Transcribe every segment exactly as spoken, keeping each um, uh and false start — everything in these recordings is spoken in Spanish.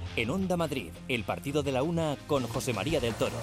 En Onda Madrid, el partido de la una con José María del Toro.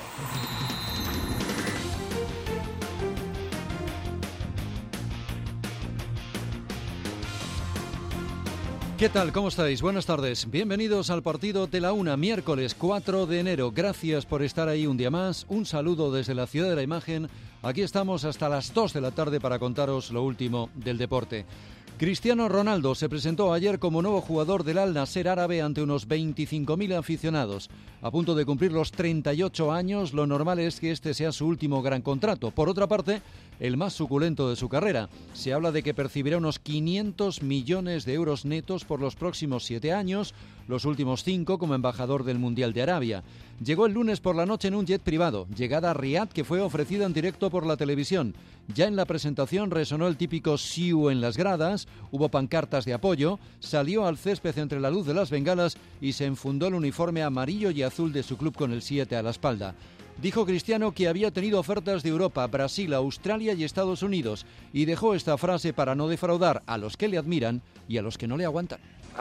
¿Qué tal? ¿Cómo estáis? Buenas tardes. Bienvenidos al partido de la una, miércoles cuatro de enero. Gracias por estar ahí un día más. Un saludo desde la Ciudad de la Imagen. Aquí estamos hasta las dos de la tarde para contaros lo último del deporte. Cristiano Ronaldo se presentó ayer como nuevo jugador del Al Nassr árabe ante unos veinticinco mil aficionados. A punto de cumplir los treinta y ocho años, lo normal es que este sea su último gran contrato. Por otra parte, el más suculento de su carrera. Se habla de que percibirá unos quinientos millones de euros netos por los próximos siete años, los últimos cinco como embajador del Mundial de Arabia. Llegó el lunes por la noche en un jet privado, llegada a Riad que fue ofrecida en directo por la televisión. Ya en la presentación resonó el típico siu en las gradas, hubo pancartas de apoyo, salió al césped entre la luz de las bengalas y se enfundó el uniforme amarillo y azul de su club con el siete a la espalda. Dijo Cristiano que había tenido ofertas de Europa, Brasil, Australia y Estados Unidos y dejó esta frase para no defraudar a los que le admiran y a los que no le aguantan.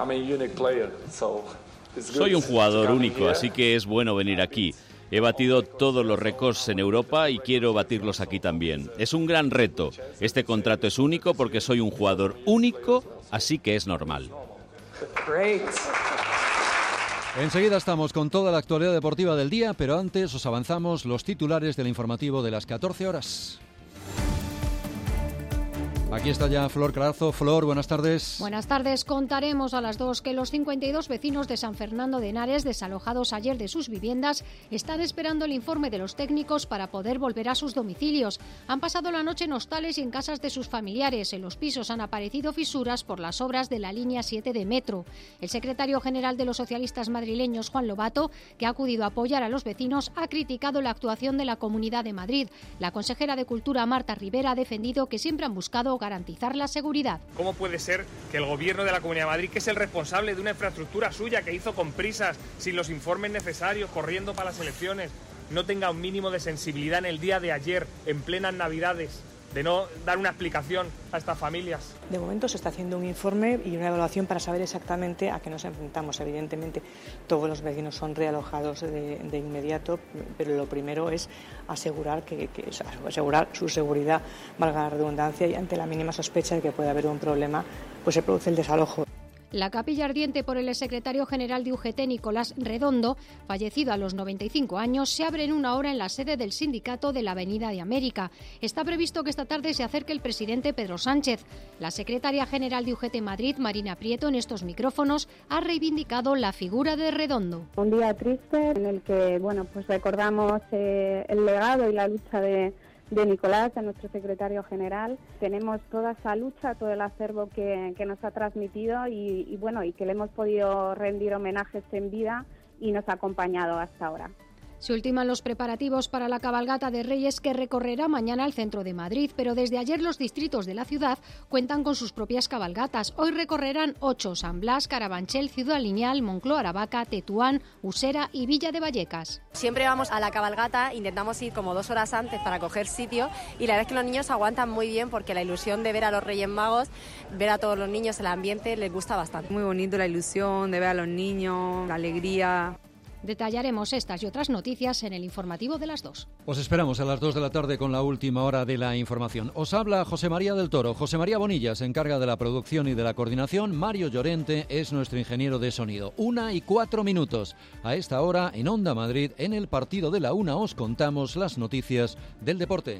Soy un jugador único, así que es bueno venir aquí. He batido todos los récords en Europa y quiero batirlos aquí también. Es un gran reto. Este contrato es único porque soy un jugador único, así que es normal. Enseguida estamos con toda la actualidad deportiva del día, pero antes os avanzamos los titulares del informativo de las catorce horas. Aquí está ya Flor Carazo. Flor, buenas tardes. Buenas tardes. Contaremos a las dos que los cincuenta y dos vecinos de San Fernando de Henares, desalojados ayer de sus viviendas, están esperando el informe de los técnicos para poder volver a sus domicilios. Han pasado la noche en hostales y en casas de sus familiares. En los pisos han aparecido fisuras por las obras de la línea siete de metro. El secretario general de los socialistas madrileños, Juan Lobato, que ha acudido a apoyar a los vecinos, ha criticado la actuación de la Comunidad de Madrid. La consejera de Cultura, Marta Rivera, ha defendido que siempre han buscado garantizar la seguridad. ¿Cómo puede ser que el gobierno de la Comunidad de Madrid, que es el responsable de una infraestructura suya que hizo con prisas, sin los informes necesarios, corriendo para las elecciones, no tenga un mínimo de sensibilidad en el día de ayer, en plenas Navidades, de no dar una explicación a estas familias? De momento se está haciendo un informe y una evaluación para saber exactamente a qué nos enfrentamos. Evidentemente, todos los vecinos son realojados de, de inmediato, pero lo primero es asegurar que, que asegurar su seguridad, valga la redundancia, y ante la mínima sospecha de que puede haber un problema, pues se produce el desalojo. La capilla ardiente por el exsecretario general de U G T, Nicolás Redondo, fallecido a los noventa y cinco años, se abre en una hora en la sede del sindicato de la Avenida de América. Está previsto que esta tarde se acerque el presidente Pedro Sánchez. La secretaria general de U G T Madrid, Marina Prieto, en estos micrófonos, ha reivindicado la figura de Redondo. Un día triste en el que, bueno, pues recordamos eh, el legado y la lucha de de Nicolás, de nuestro secretario general. Tenemos toda esa lucha, todo el acervo que, que nos ha transmitido y, y bueno, y que le hemos podido rendir homenajes en vida y nos ha acompañado hasta ahora. Se ultiman los preparativos para la cabalgata de Reyes que recorrerá mañana el centro de Madrid, pero desde ayer los distritos de la ciudad cuentan con sus propias cabalgatas. Hoy recorrerán ocho: San Blas, Carabanchel, Ciudad Lineal, Moncloa, Aravaca, Tetuán, Usera y Villa de Vallecas. Siempre vamos a la cabalgata, intentamos ir como dos horas antes para coger sitio y la verdad es que los niños aguantan muy bien porque la ilusión de ver a los Reyes Magos, ver a todos los niños, el ambiente, les gusta bastante. Muy bonito la ilusión de ver a los niños, la alegría. Detallaremos estas y otras noticias en el informativo de las dos. Os esperamos a las dos de la tarde con la última hora de la información. Os habla José María del Toro. José María Bonilla se encarga de la producción y de la coordinación. Mario Llorente es nuestro ingeniero de sonido. Una y cuatro minutos. A esta hora, en Onda Madrid, en el partido de la una, os contamos las noticias del deporte.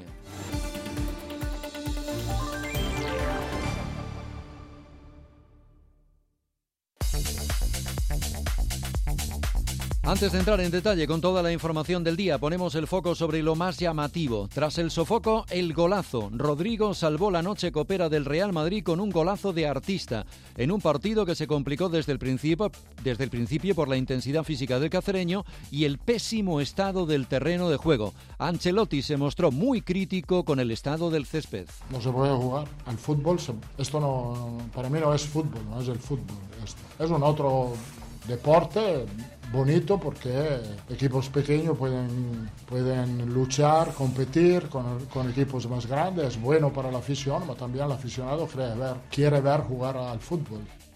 Antes de entrar en detalle con toda la información del día, ponemos el foco sobre lo más llamativo. Tras el sofoco, el golazo. Rodrigo salvó la noche copera del Real Madrid con un golazo de artista, en un partido que se complicó desde el principio, desde el principio por la intensidad física del cacereño y el pésimo estado del terreno de juego. Ancelotti se mostró muy crítico con el estado del césped. No se puede jugar al fútbol. Esto no, para mí no es fútbol, no es el fútbol. Es un otro deporte bonito porque equipos pequeños pueden, pueden luchar, competir con, con equipos más grandes. Es bueno para la afición, pero también el aficionado quiere ver, quiere ver jugar al fútbol.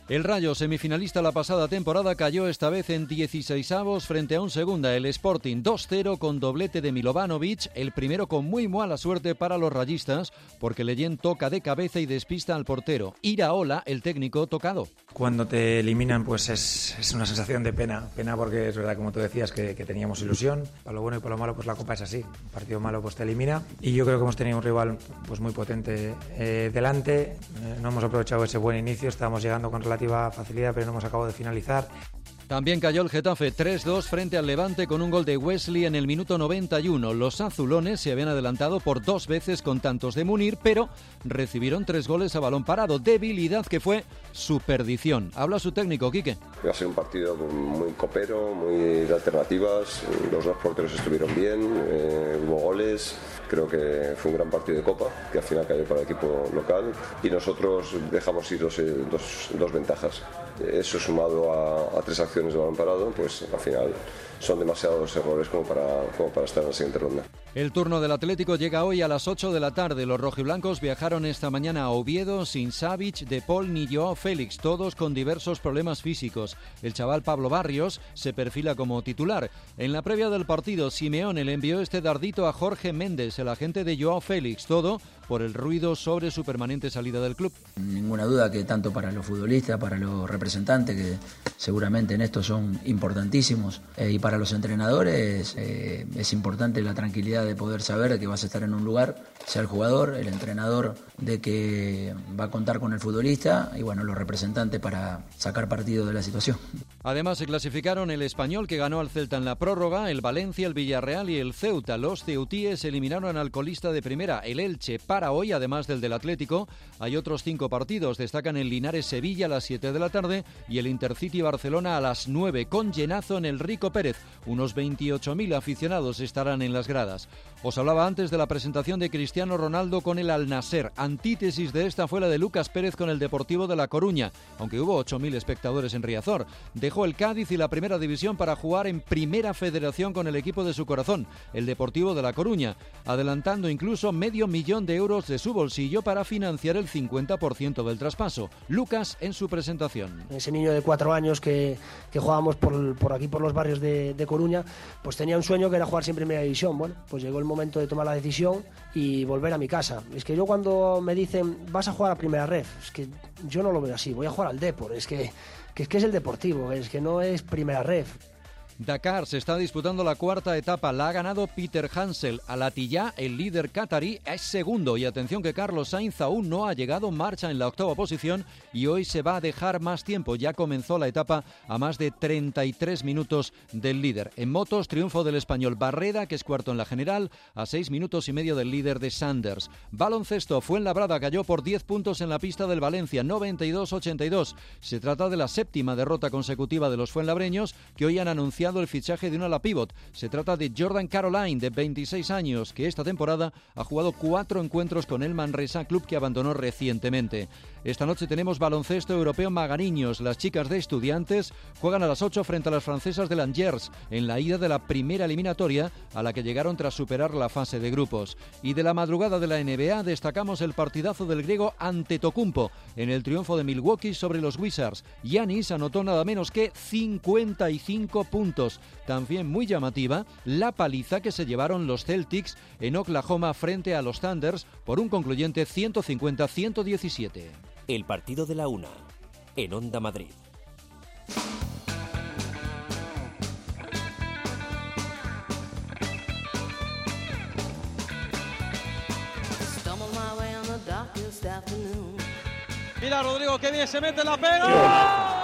El Rayo, semifinalista la pasada temporada, cayó esta vez en dieciseisavos frente a un segunda, el Sporting, dos cero con doblete de Milovanovic, el primero con muy mala suerte para los rayistas, porque Leyen toca de cabeza y despista al portero. Iraola, el técnico, tocado. Cuando te eliminan, pues es, es una sensación de pena, pena porque es verdad, como tú decías, que, que teníamos ilusión. Para lo bueno y para lo malo, pues la Copa es así. Un partido malo pues te elimina, y yo creo que hemos tenido un rival pues muy potente eh, delante. Eh, no hemos aprovechado ese buen inicio, estábamos llegando con relativa facilidad, pero no hemos acabado de finalizar. También cayó el Getafe tres dos frente al Levante con un gol de Wesley en el minuto noventa y uno. Los azulones se habían adelantado por dos veces con tantos de Munir, pero recibieron tres goles a balón parado. Debilidad que fue su perdición. Habla su técnico, Quique. Va a ser un partido muy copero, muy de alternativas. Los dos porteros estuvieron bien, eh, hubo goles. Creo que fue un gran partido de Copa, que al final cayó para el equipo local, y nosotros dejamos ir dos, dos, dos ventajas. Eso sumado a, a tres acciones de balón parado, pues al final son demasiados errores como para, como para estar en la siguiente ronda. El turno del Atlético llega hoy a las ocho de la tarde. Los rojiblancos viajaron esta mañana a Oviedo sin Savic, De Paul ni Joao Félix, todos con diversos problemas físicos. El chaval Pablo Barrios se perfila como titular. En la previa del partido, Simeone le envió este dardito a Jorge Méndez, el agente de Joao Félix, todo por el ruido sobre su permanente salida del club. Ninguna duda que tanto para los futbolistas, para los representantes, que seguramente en esto son importantísimos, eh, y para los entrenadores eh, es importante la tranquilidad de poder saber que vas a estar en un lugar, sea el jugador, el entrenador, de que va a contar con el futbolista y bueno, los representantes para sacar partido de la situación. Además se clasificaron el Español, que ganó al Celta en la prórroga, el Valencia, el Villarreal y el Ceuta. Los ceutíes eliminaron al colista de primera, el Elche. Para hoy, además del del Atlético, hay otros cinco partidos. Destacan el Linares-Sevilla a las siete de la tarde y el Intercity-Barcelona a las nueve, con llenazo en el Rico Pérez. Unos veintiocho mil aficionados estarán en las gradas. Os hablaba antes de la presentación de Cristiano Ronaldo con el Al-Nasser. Antítesis de esta fue la de Lucas Pérez con el Deportivo de La Coruña, aunque hubo ocho mil espectadores en Riazor. Dejó el Cádiz y la Primera División para jugar en Primera Federación con el equipo de su corazón, el Deportivo de La Coruña, adelantando incluso medio millón de euros de su bolsillo para financiar el cincuenta por ciento del traspaso. Lucas en su presentación. Ese niño de cuatro años que, que jugábamos por, por aquí, por los barrios de, de Coruña, pues tenía un sueño que era jugar siempre en Primera División. Bueno, pues llegó el momento de tomar la decisión y volver a mi casa. Es que yo cuando me dicen, vas a jugar a Primera Ref, es que yo no lo veo así, voy a jugar al Depor, es que, que, es, que es el Deportivo, es que no es Primera Ref. Dakar, se está disputando la cuarta etapa, la ha ganado Peter Hansel. Al Attiyah, el líder catarí, es segundo, y atención que Carlos Sainz aún no ha llegado, marcha en la octava posición y hoy se va a dejar más tiempo. Ya comenzó la etapa a más de treinta y tres minutos del líder. En motos, triunfo del español Barreda, que es cuarto en la general, a seis minutos y medio del líder de Sanders. Baloncesto, Fuenlabrada cayó por diez puntos en la pista del Valencia, noventa y dos a ochenta y dos. Se trata de la séptima derrota consecutiva de los fuenlabreños, que hoy han anunciado el fichaje de una ala pívot. Se trata de Jordan Caroline, de veintiséis años, que esta temporada ha jugado cuatro encuentros con el Manresa, club que abandonó recientemente. Esta noche tenemos baloncesto europeo Magariños. Las chicas de Estudiantes juegan a las ocho frente a las francesas de Langers en la ida de la primera eliminatoria a la que llegaron tras superar la fase de grupos. Y de la madrugada de la N B A destacamos el partidazo del griego Antetokounmpo en el triunfo de Milwaukee sobre los Wizards. Giannis anotó nada menos que cincuenta y cinco puntos. También muy llamativa la paliza que se llevaron los Celtics en Oklahoma frente a los Thunders por un concluyente ciento cincuenta a ciento diecisiete. El partido de la una, en Onda Madrid. Mira Rodrigo, qué bien se mete la pega.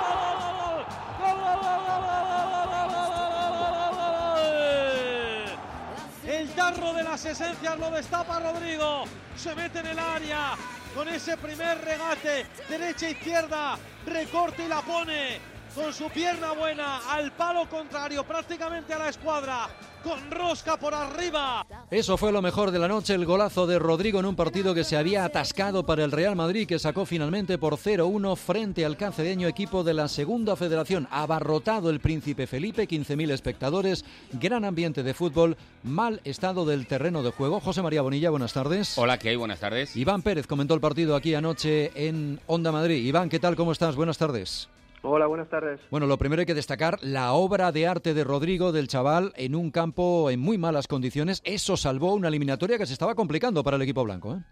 El tarro de las esencias lo destapa Rodrigo. Se mete en el área con ese primer regate, derecha-izquierda, recorte y la pone con su pierna buena al palo contrario, prácticamente a la escuadra, con rosca por arriba. Eso fue lo mejor de la noche, el golazo de Rodrigo en un partido que se había atascado para el Real Madrid, que sacó finalmente por cero uno frente al cacereño equipo de la Segunda Federación. Abarrotado el Príncipe Felipe, quince mil espectadores, gran ambiente de fútbol, mal estado del terreno de juego. José María Bonilla, buenas tardes. Hola, ¿qué hay? Buenas tardes. Iván Pérez comentó el partido aquí anoche en Onda Madrid. Iván, ¿qué tal? ¿Cómo estás? Buenas tardes. Hola, buenas tardes. Bueno, lo primero hay que destacar la obra de arte de Rodrigo, del chaval, en un campo en muy malas condiciones. Eso salvó una eliminatoria que se estaba complicando para el equipo blanco, ¿eh?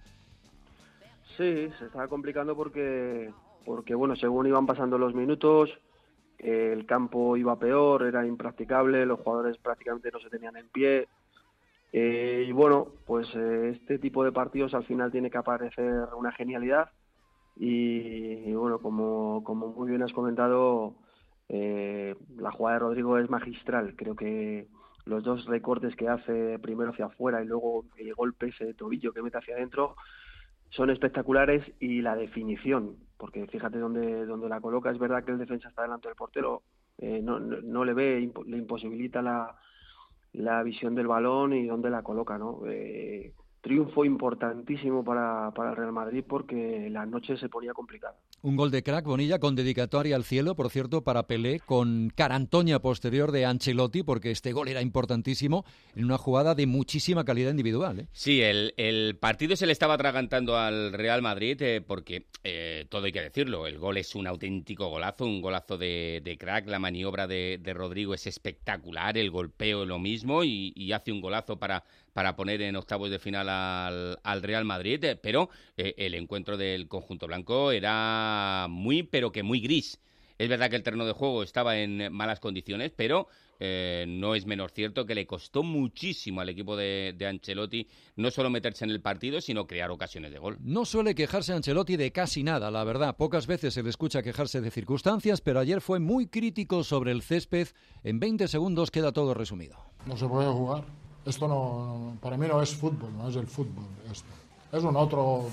Sí, se estaba complicando porque, porque bueno, según iban pasando los minutos, eh, el campo iba peor, era impracticable, los jugadores prácticamente no se tenían en pie. Eh, y bueno, pues eh, este tipo de partidos al final tiene que aparecer una genialidad. Y, y bueno, como, como muy bien has comentado, eh, la jugada de Rodrigo es magistral. Creo que los dos recortes que hace, primero hacia afuera y luego el golpe ese de tobillo que mete hacia adentro, son espectaculares. Y la definición, porque fíjate dónde, dónde la coloca. Es verdad que el defensa está delante del portero, eh, no, no, no le ve, impo, le imposibilita la, la visión del balón y dónde la coloca, ¿no? Eh, Triunfo importantísimo para, para el Real Madrid porque la noche se ponía complicada. Un gol de crack, Bonilla, con dedicatoria al cielo, por cierto, para Pelé, con carantoña posterior de Ancelotti, porque este gol era importantísimo en una jugada de muchísima calidad individual, ¿eh? Sí, el, el partido se le estaba atragantando al Real Madrid eh, porque, eh, todo hay que decirlo, el gol es un auténtico golazo, un golazo de, de crack, la maniobra de, de Rodrigo es espectacular, el golpeo lo mismo y, y hace un golazo para... para poner en octavos de final al, al Real Madrid, eh, pero eh, el encuentro del conjunto blanco era muy, pero que muy gris. Es verdad que el terreno de juego estaba en malas condiciones, pero eh, no es menos cierto que le costó muchísimo al equipo de, de Ancelotti no solo meterse en el partido, sino crear ocasiones de gol. No suele quejarse Ancelotti de casi nada, la verdad. Pocas veces se le escucha quejarse de circunstancias, pero ayer fue muy crítico sobre el césped. En veinte segundos queda todo resumido. No se puede jugar. Esto no, para mí no es fútbol, no es el fútbol. Esto. Es un otro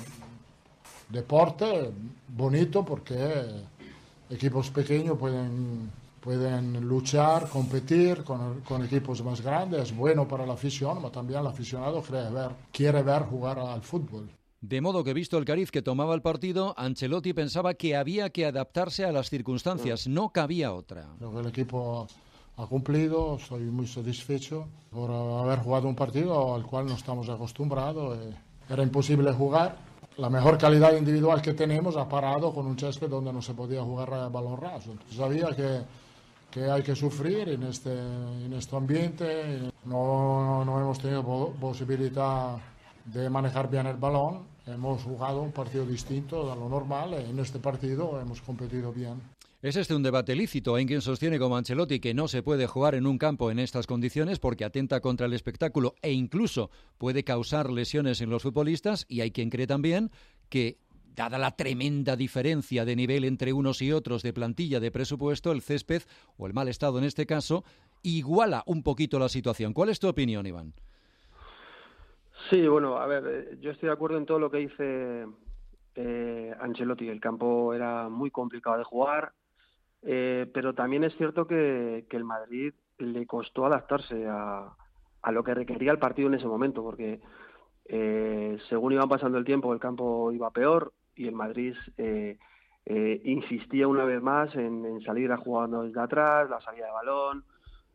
deporte bonito porque equipos pequeños pueden, pueden luchar, competir con, con equipos más grandes. Es bueno para la afición, pero también el aficionado quiere ver, quiere ver jugar al fútbol. De modo que, visto el cariz que tomaba el partido, Ancelotti pensaba que había que adaptarse a las circunstancias, no cabía otra. Creo que el equipo ha cumplido, estoy muy satisfecho por haber jugado un partido al cual no estamos acostumbrados. Era imposible jugar. La mejor calidad individual que tenemos ha parado con un césped donde no se podía jugar a balón raso. Sabía que, que hay que sufrir en este, en este ambiente. No, no hemos tenido posibilidad de manejar bien el balón. Hemos jugado un partido distinto a lo normal. En este partido hemos competido bien. ¿Es este un debate lícito? Hay quien sostiene como Ancelotti que no se puede jugar en un campo en estas condiciones porque atenta contra el espectáculo e incluso puede causar lesiones en los futbolistas, y hay quien cree también que, dada la tremenda diferencia de nivel entre unos y otros de plantilla, de presupuesto, el césped, o el mal estado en este caso, iguala un poquito la situación. ¿Cuál es tu opinión, Iván? Sí, bueno, a ver, yo estoy de acuerdo en todo lo que dice eh, Ancelotti. El campo era muy complicado de jugar. Eh, pero también es cierto que, que el Madrid le costó adaptarse a, a lo que requería el partido en ese momento, porque eh, según iba pasando el tiempo el campo iba peor y el Madrid eh, eh, insistía una vez más en, en salir a jugar desde atrás, la salida de balón,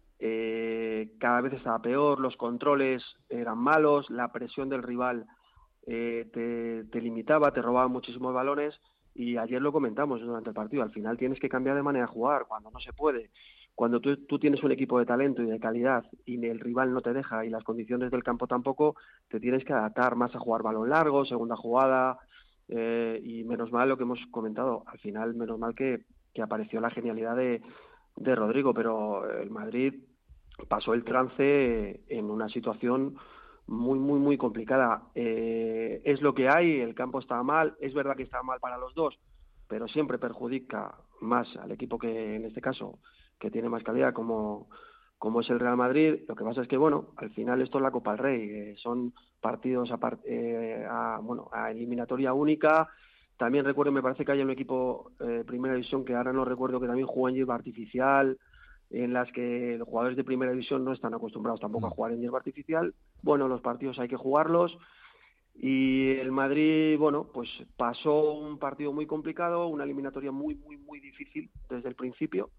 eh, cada vez estaba peor, los controles eran malos, la presión del rival eh, te, te limitaba, te robaba muchísimos balones. Y ayer lo comentamos durante el partido, al final tienes que cambiar de manera de jugar cuando no se puede. Cuando tú, tú tienes un equipo de talento y de calidad y el rival no te deja y las condiciones del campo tampoco, te tienes que adaptar más a jugar balón largo, segunda jugada, eh, y menos mal lo que hemos comentado, al final menos mal que, que apareció la genialidad de, de Rodrigo, pero el Madrid pasó el trance en una situación muy, muy, muy complicada. Eh, es lo que hay, el campo está mal, es verdad que está mal para los dos, pero siempre perjudica más al equipo que, en este caso, que tiene más calidad, como, como es el Real Madrid. Lo que pasa es que, bueno, al final esto es la Copa del Rey, eh, son partidos a, eh, a, bueno, a eliminatoria única. También recuerdo, me parece que hay un equipo eh, Primera División, que ahora no recuerdo, que también jugó en hierba artificial. en las que los jugadores de primera división no están acostumbrados tampoco a jugar en hierba artificial. Bueno, los partidos hay que jugarlos. Y el Madrid, bueno, pues pasó un partido muy complicado, una eliminatoria muy, muy, muy difícil desde el principio.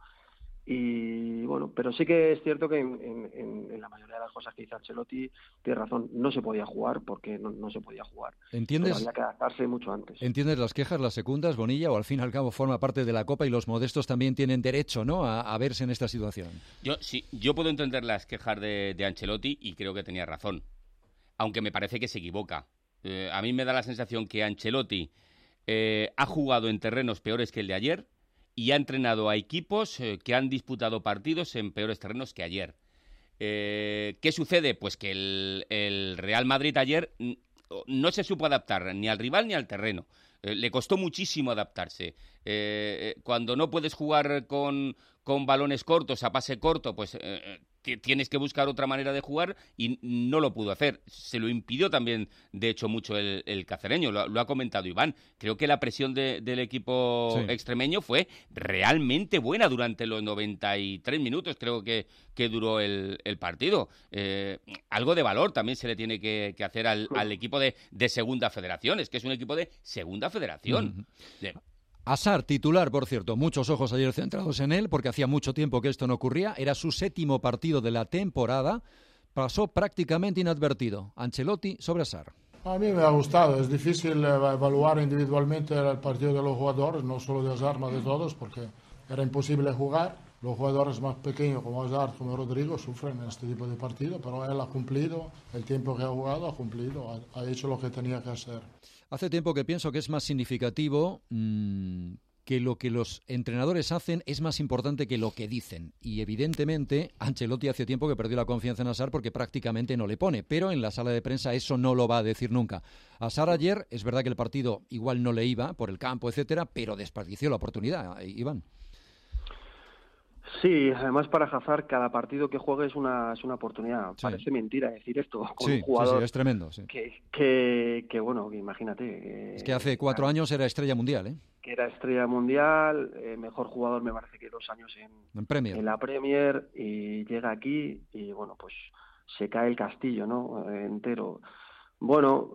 Y bueno, pero sí que es cierto que en, en, en la mayoría de las cosas que dice Ancelotti tiene razón, no se podía jugar porque no, no se podía jugar. ¿Entiendes? Pero había que adaptarse mucho antes. ¿Entiendes las quejas, las secundas, Bonilla, o al fin y al cabo forma parte de la Copa y los modestos también tienen derecho, ¿no?, a, a verse en esta situación? Yo sí, yo puedo entender las quejas de, de Ancelotti y creo que tenía razón, aunque me parece que se equivoca. Eh, a mí me da la sensación que Ancelotti eh, ha jugado en terrenos peores que el de ayer y ha entrenado a equipos eh, que han disputado partidos en peores terrenos que ayer. Eh, ¿Qué sucede? Pues que el, el Real Madrid ayer no se supo adaptar ni al rival ni al terreno. Eh, le costó muchísimo adaptarse. Eh, cuando no puedes jugar con, con balones cortos, a pase corto, pues eh, tienes que buscar otra manera de jugar y no lo pudo hacer. Se lo impidió también, de hecho, mucho el, el cacereño. Lo, lo ha comentado Iván. Creo que la presión de, del equipo sí. extremeño fue realmente buena durante los noventa y tres minutos, creo que, que duró el, el partido. Eh, algo de valor también se le tiene que, que hacer al, al equipo de, de Segunda Federación. Es que es un equipo de Segunda Federación. Uh-huh. de, Hazard, titular, por cierto, muchos ojos ayer centrados en él, porque hacía mucho tiempo que esto no ocurría. Era su séptimo partido de la temporada. Pasó prácticamente inadvertido. Ancelotti sobre Hazard. A mí me ha gustado. Es difícil evaluar individualmente el partido de los jugadores, no solo de Hazard, sino de todos, porque era imposible jugar. Los jugadores más pequeños como Hazard, como Rodrigo, sufren en este tipo de partido, pero él ha cumplido, el tiempo que ha jugado ha cumplido, ha, ha hecho lo que tenía que hacer. Hace tiempo que pienso que es más significativo mmm, que lo que los entrenadores hacen es más importante que lo que dicen. Y evidentemente Ancelotti hace tiempo que perdió la confianza en Hazard porque prácticamente no le pone, pero en la sala de prensa eso no lo va a decir nunca. Hazard ayer, es verdad que el partido igual no le iba por el campo, etcétera, pero desperdició la oportunidad, Iván. Sí, además para Hazard cada partido que juegue es una es una oportunidad. Sí. Parece mentira decir esto con sí, un jugador sí, sí, es tremendo. Sí. Que, que, que bueno, imagínate. Que, es que hace cuatro que, años era estrella mundial, ¿eh? Que era estrella mundial, eh, mejor jugador me parece que dos años en, en, Premier. en la Premier y llega aquí y bueno, pues se cae el castillo, ¿no? Eh, entero. Bueno,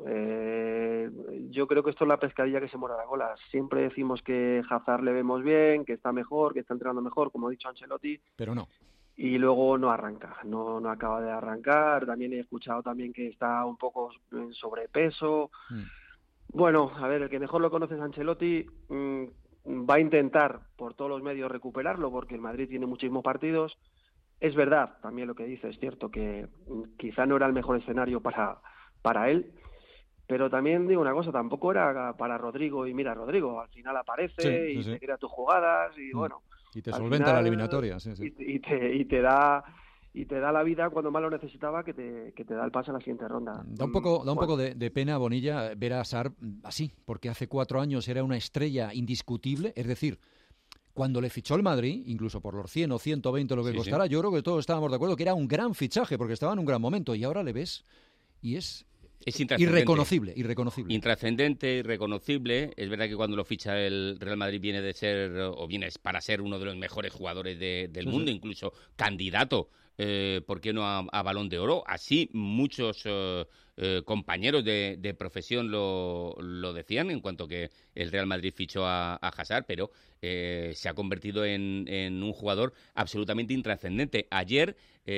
eh, yo creo que esto es la pescadilla que se muerde la cola. Siempre decimos que Hazard le vemos bien, que está mejor, que está entrenando mejor, como ha dicho Ancelotti. Pero no. Y luego no arranca, no no acaba de arrancar. También he escuchado también que está un poco en sobrepeso. Mm. Bueno, a ver, el que mejor lo conoce es Ancelotti. Mmm, va a intentar por todos los medios recuperarlo porque el Madrid tiene muchísimos partidos. Es verdad, también lo que dice es cierto que quizá no era el mejor escenario para... para él, pero también digo una cosa, tampoco era para Rodrigo, y mira, Rodrigo al final aparece sí, y sí. te crea tus jugadas y mm. bueno... Y te solventa final, la eliminatoria, sí, sí. Y, y, te, y te da y te da la vida cuando más lo necesitaba, que te, que te da el pase a la siguiente ronda. Da un poco, da un bueno. poco de, de pena, Bonilla, ver a Hazard así, porque hace cuatro años era una estrella indiscutible, es decir... Cuando le fichó el Madrid, incluso por los cien o ciento veinte lo que sí, costara, sí. yo creo que todos estábamos de acuerdo que era un gran fichaje, porque estaba en un gran momento, y ahora le ves y es... Es irreconocible, irreconocible. Intrascendente, irreconocible. Es verdad que cuando lo ficha el Real Madrid viene de ser, o viene para ser uno de los mejores jugadores de, del sí, mundo, sí. incluso candidato, eh, ¿por qué no a, a Balón de Oro? Así muchos eh, eh, compañeros de, de profesión lo, lo decían en cuanto que el Real Madrid fichó a, a Hazard, pero eh, se ha convertido en, en un jugador absolutamente intrascendente. Ayer,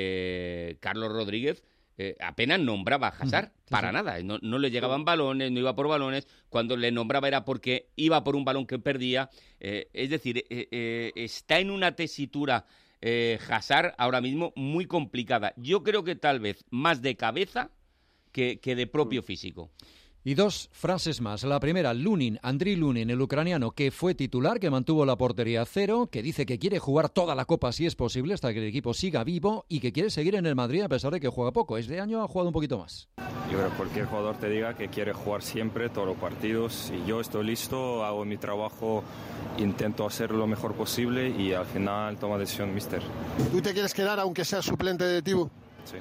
eh, Carlos Rodríguez Eh, apenas nombraba a Hazard, sí, para sí. nada, no, no le llegaban balones, no iba por balones, cuando le nombraba era porque iba por un balón que perdía, eh, es decir, eh, eh, está en una tesitura eh, Hazard ahora mismo muy complicada, yo creo que tal vez más de cabeza que, que de propio físico. Y dos frases más. La primera, Lunin, Andriy Lunin, el ucraniano, que fue titular, que mantuvo la portería a cero, que dice que quiere jugar toda la Copa si es posible, hasta que el equipo siga vivo, y que quiere seguir en el Madrid a pesar de que juega poco. Este año ha jugado un poquito más. Yo creo que cualquier jugador te diga que quiere jugar siempre, todos los partidos, y yo estoy listo, hago mi trabajo, intento hacer lo mejor posible, y al final toma decisión míster. ¿Tú te quieres quedar aunque seas suplente de Tibu? Sí.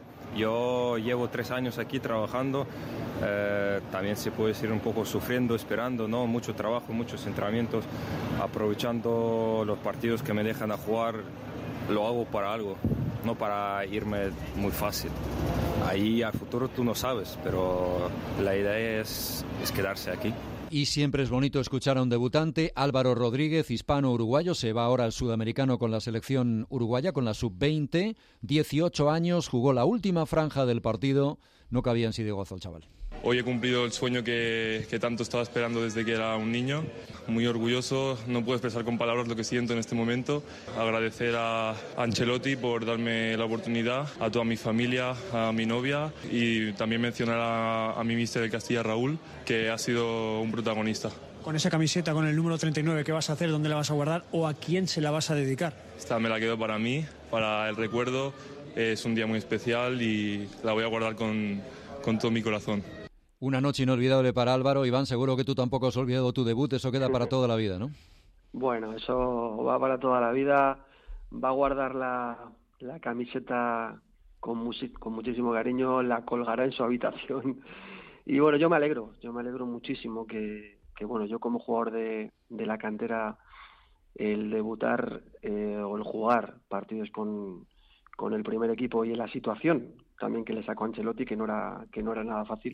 Yo llevo tres años aquí trabajando, eh, también se puede decir un poco sufriendo, esperando, ¿no? Mucho trabajo, muchos entrenamientos, aprovechando los partidos que me dejan a jugar lo hago para algo, no para irme muy fácil. Ahí al futuro tú no sabes, pero la idea es, es quedarse aquí. Y siempre es bonito escuchar a un debutante. Álvaro Rodríguez, hispano-uruguayo, se va ahora al sudamericano con la selección uruguaya, con la sub veinte. dieciocho años, jugó la última franja del partido. No cabía en sí de gozo el chaval. Hoy he cumplido el sueño que, que tanto estaba esperando desde que era un niño. Muy orgulloso, no puedo expresar con palabras lo que siento en este momento. Agradecer a Ancelotti por darme la oportunidad, a toda mi familia, a mi novia y también mencionar a, a mi míster del Castilla, Raúl, que ha sido un protagonista. Con esa camiseta, con el número treinta y nueve, ¿qué vas a hacer? ¿Dónde la vas a guardar? ¿O a quién se la vas a dedicar? Esta me la quedo para mí, para el recuerdo. Es un día muy especial y la voy a guardar con, con todo mi corazón. Una noche inolvidable para Álvaro. Iván, seguro que tú tampoco has olvidado tu debut, eso queda para toda la vida, ¿no? Bueno, eso va para toda la vida. Va a guardar la, la camiseta con, musi- con muchísimo cariño, la colgará en su habitación. Y bueno, yo me alegro, yo me alegro muchísimo que, que bueno, yo como jugador de, de la cantera, el debutar eh, o el jugar partidos con, con el primer equipo y en la situación también que le sacó Ancelotti, que no era, que no era nada fácil.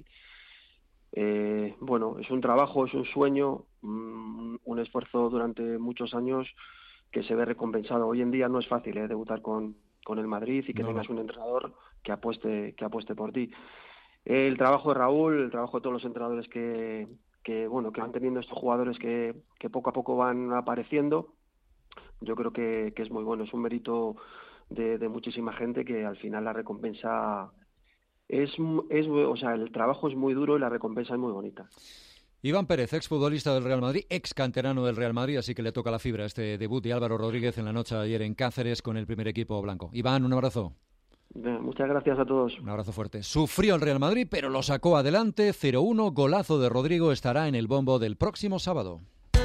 Eh, bueno, es un trabajo, es un sueño, un, un esfuerzo durante muchos años que se ve recompensado. Hoy en día no es fácil eh, debutar con, con el Madrid y que no. tengas un entrenador que apueste, que apueste por ti. El trabajo de Raúl, el trabajo de todos los entrenadores que, que bueno, que van teniendo estos jugadores que, que poco a poco van apareciendo, yo creo que, que es muy bueno. Es un mérito de, de muchísima gente que al final la recompensa es, es, o sea, el trabajo es muy duro y la recompensa es muy bonita. Iván Pérez, exfutbolista del Real Madrid, ex canterano del Real Madrid, así que le toca la fibra este debut de Álvaro Rodríguez en la noche de ayer en Cáceres con el primer equipo blanco. Iván, un abrazo. Muchas gracias a todos. Un abrazo fuerte. Sufrió el Real Madrid, pero lo sacó adelante. cero uno, golazo de Rodrigo, estará en el bombo del próximo sábado.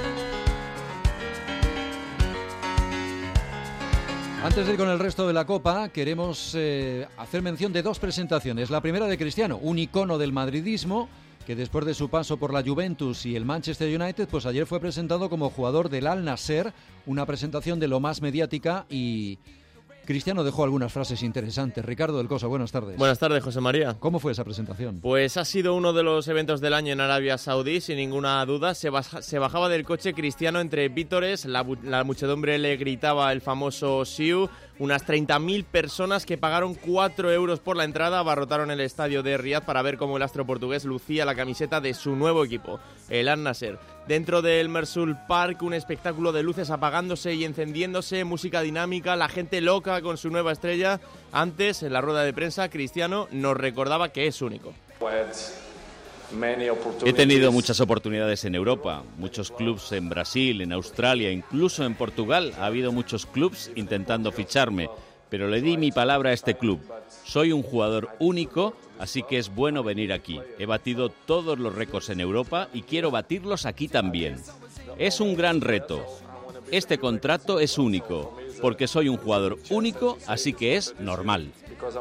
Antes de ir con el resto de la Copa, queremos eh, hacer mención de dos presentaciones. La primera de Cristiano, un icono del madridismo, que después de su paso por la Juventus y el Manchester United, pues ayer fue presentado como jugador del Al Nassr, una presentación de lo más mediática, y Cristiano dejó algunas frases interesantes. Ricardo del Coso, buenas tardes. Buenas tardes, José María. ¿Cómo fue esa presentación? Pues ha sido uno de los eventos del año en Arabia Saudí, sin ninguna duda. Se, baja, se bajaba del coche Cristiano entre vítores, la, la muchedumbre le gritaba el famoso Siu. Unas treinta mil personas que pagaron cuatro euros por la entrada abarrotaron el estadio de Riad para ver cómo el astro portugués lucía la camiseta de su nuevo equipo, el Al Nassr. Dentro del Mersul Park, un espectáculo de luces apagándose y encendiéndose, música dinámica, la gente loca con su nueva estrella. Antes, en la rueda de prensa, Cristiano nos recordaba que es único. He tenido muchas oportunidades en Europa, muchos clubs en Brasil, en Australia, incluso en Portugal. Ha habido muchos clubs intentando ficharme, pero le di mi palabra a este club. Soy un jugador único, así que es bueno venir aquí. He batido todos los récords en Europa y quiero batirlos aquí también. Es un gran reto. Este contrato es único, porque soy un jugador único, así que es normal.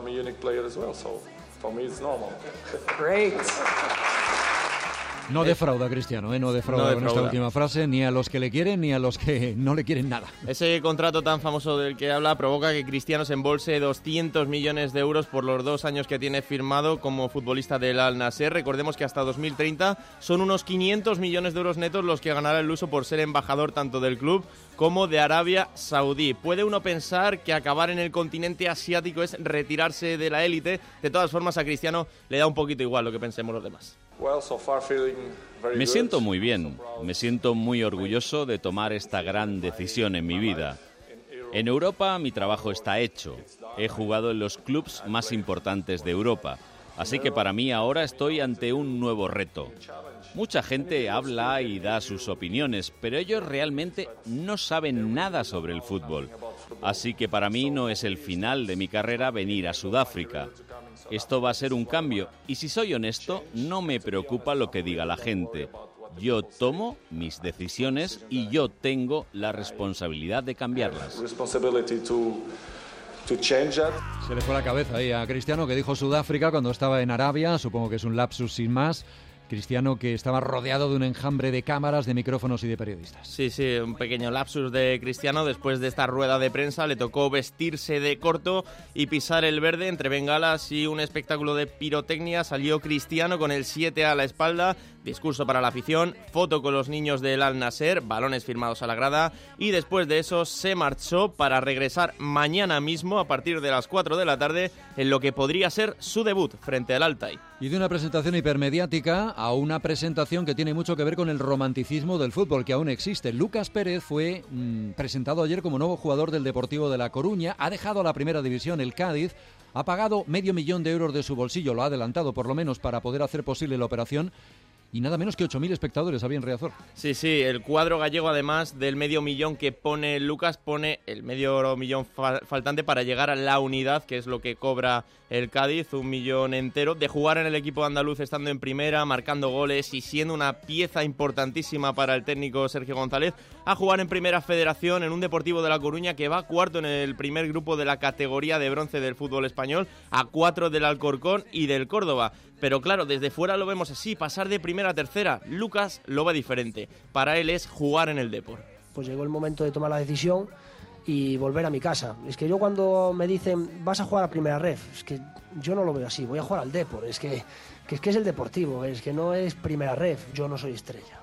No defrauda Cristiano, ¿eh? no defrauda no con defrauda. Esta última frase ni a los que le quieren ni a los que no le quieren nada. Ese contrato tan famoso del que habla provoca que Cristiano se embolse doscientos millones de euros por los dos años que tiene firmado como futbolista del Al Nassr. Recordemos que hasta dos mil treinta son unos quinientos millones de euros netos los que ganará el luso por ser embajador tanto del club como de Arabia Saudí. Puede uno pensar que acabar en el continente asiático es retirarse de la élite. De todas formas, a Cristiano le da un poquito igual lo que pensemos los demás. Me siento muy bien, me siento muy orgulloso de tomar esta gran decisión en mi vida. En Europa mi trabajo está hecho, he jugado en los clubes más importantes de Europa, así que para mí ahora estoy ante un nuevo reto. Mucha gente habla y da sus opiniones, pero ellos realmente no saben nada sobre el fútbol. Así que para mí no es el final de mi carrera venir a Sudáfrica. Esto va a ser un cambio y si soy honesto, no me preocupa lo que diga la gente. Yo tomo mis decisiones y yo tengo la responsabilidad de cambiarlas. Se le fue la cabeza ahí a Cristiano, que dijo Sudáfrica cuando estaba en Arabia, supongo que es un lapsus sin más, Cristiano, que estaba rodeado de un enjambre de cámaras, de micrófonos y de periodistas. Sí, sí, un pequeño lapsus de Cristiano. Después de esta rueda de prensa le tocó vestirse de corto y pisar el verde entre bengalas y un espectáculo de pirotecnia. Salió Cristiano con el siete a la espalda, discurso para la afición, foto con los niños del Al Nasser, balones firmados a la grada, y después de eso se marchó para regresar mañana mismo a partir de las cuatro de la tarde en lo que podría ser su debut frente al Altay. Y de una presentación hipermediática a una presentación que tiene mucho que ver con el romanticismo del fútbol, que aún existe. Lucas Pérez fue mmm, presentado ayer como nuevo jugador del Deportivo de La Coruña, ha dejado a la primera división el Cádiz, ha pagado medio millón de euros de su bolsillo, lo ha adelantado por lo menos para poder hacer posible la operación. Y nada menos que ocho mil espectadores había en Riazor. Sí, sí, el cuadro gallego, además del medio millón que pone Lucas, pone el medio millón fa- faltante para llegar a la unidad, que es lo que cobra el Cádiz, un millón entero, de jugar en el equipo andaluz estando en primera, marcando goles y siendo una pieza importantísima para el técnico Sergio González, a jugar en Primera Federación en un Deportivo de La Coruña que va cuarto en el primer grupo de la categoría de bronce del fútbol español, a cuatro del Alcorcón y del Córdoba. Pero claro, desde fuera lo vemos así, pasar de primera a tercera. Lucas lo ve diferente. Para él es jugar en el Depor. Pues llegó el momento de tomar la decisión y volver a mi casa. Es que yo cuando me dicen, vas a jugar a Primera Ref, es que yo no lo veo así, voy a jugar al Depor. Es que, que, es, que es el Deportivo, es que no es Primera Ref, yo no soy estrella.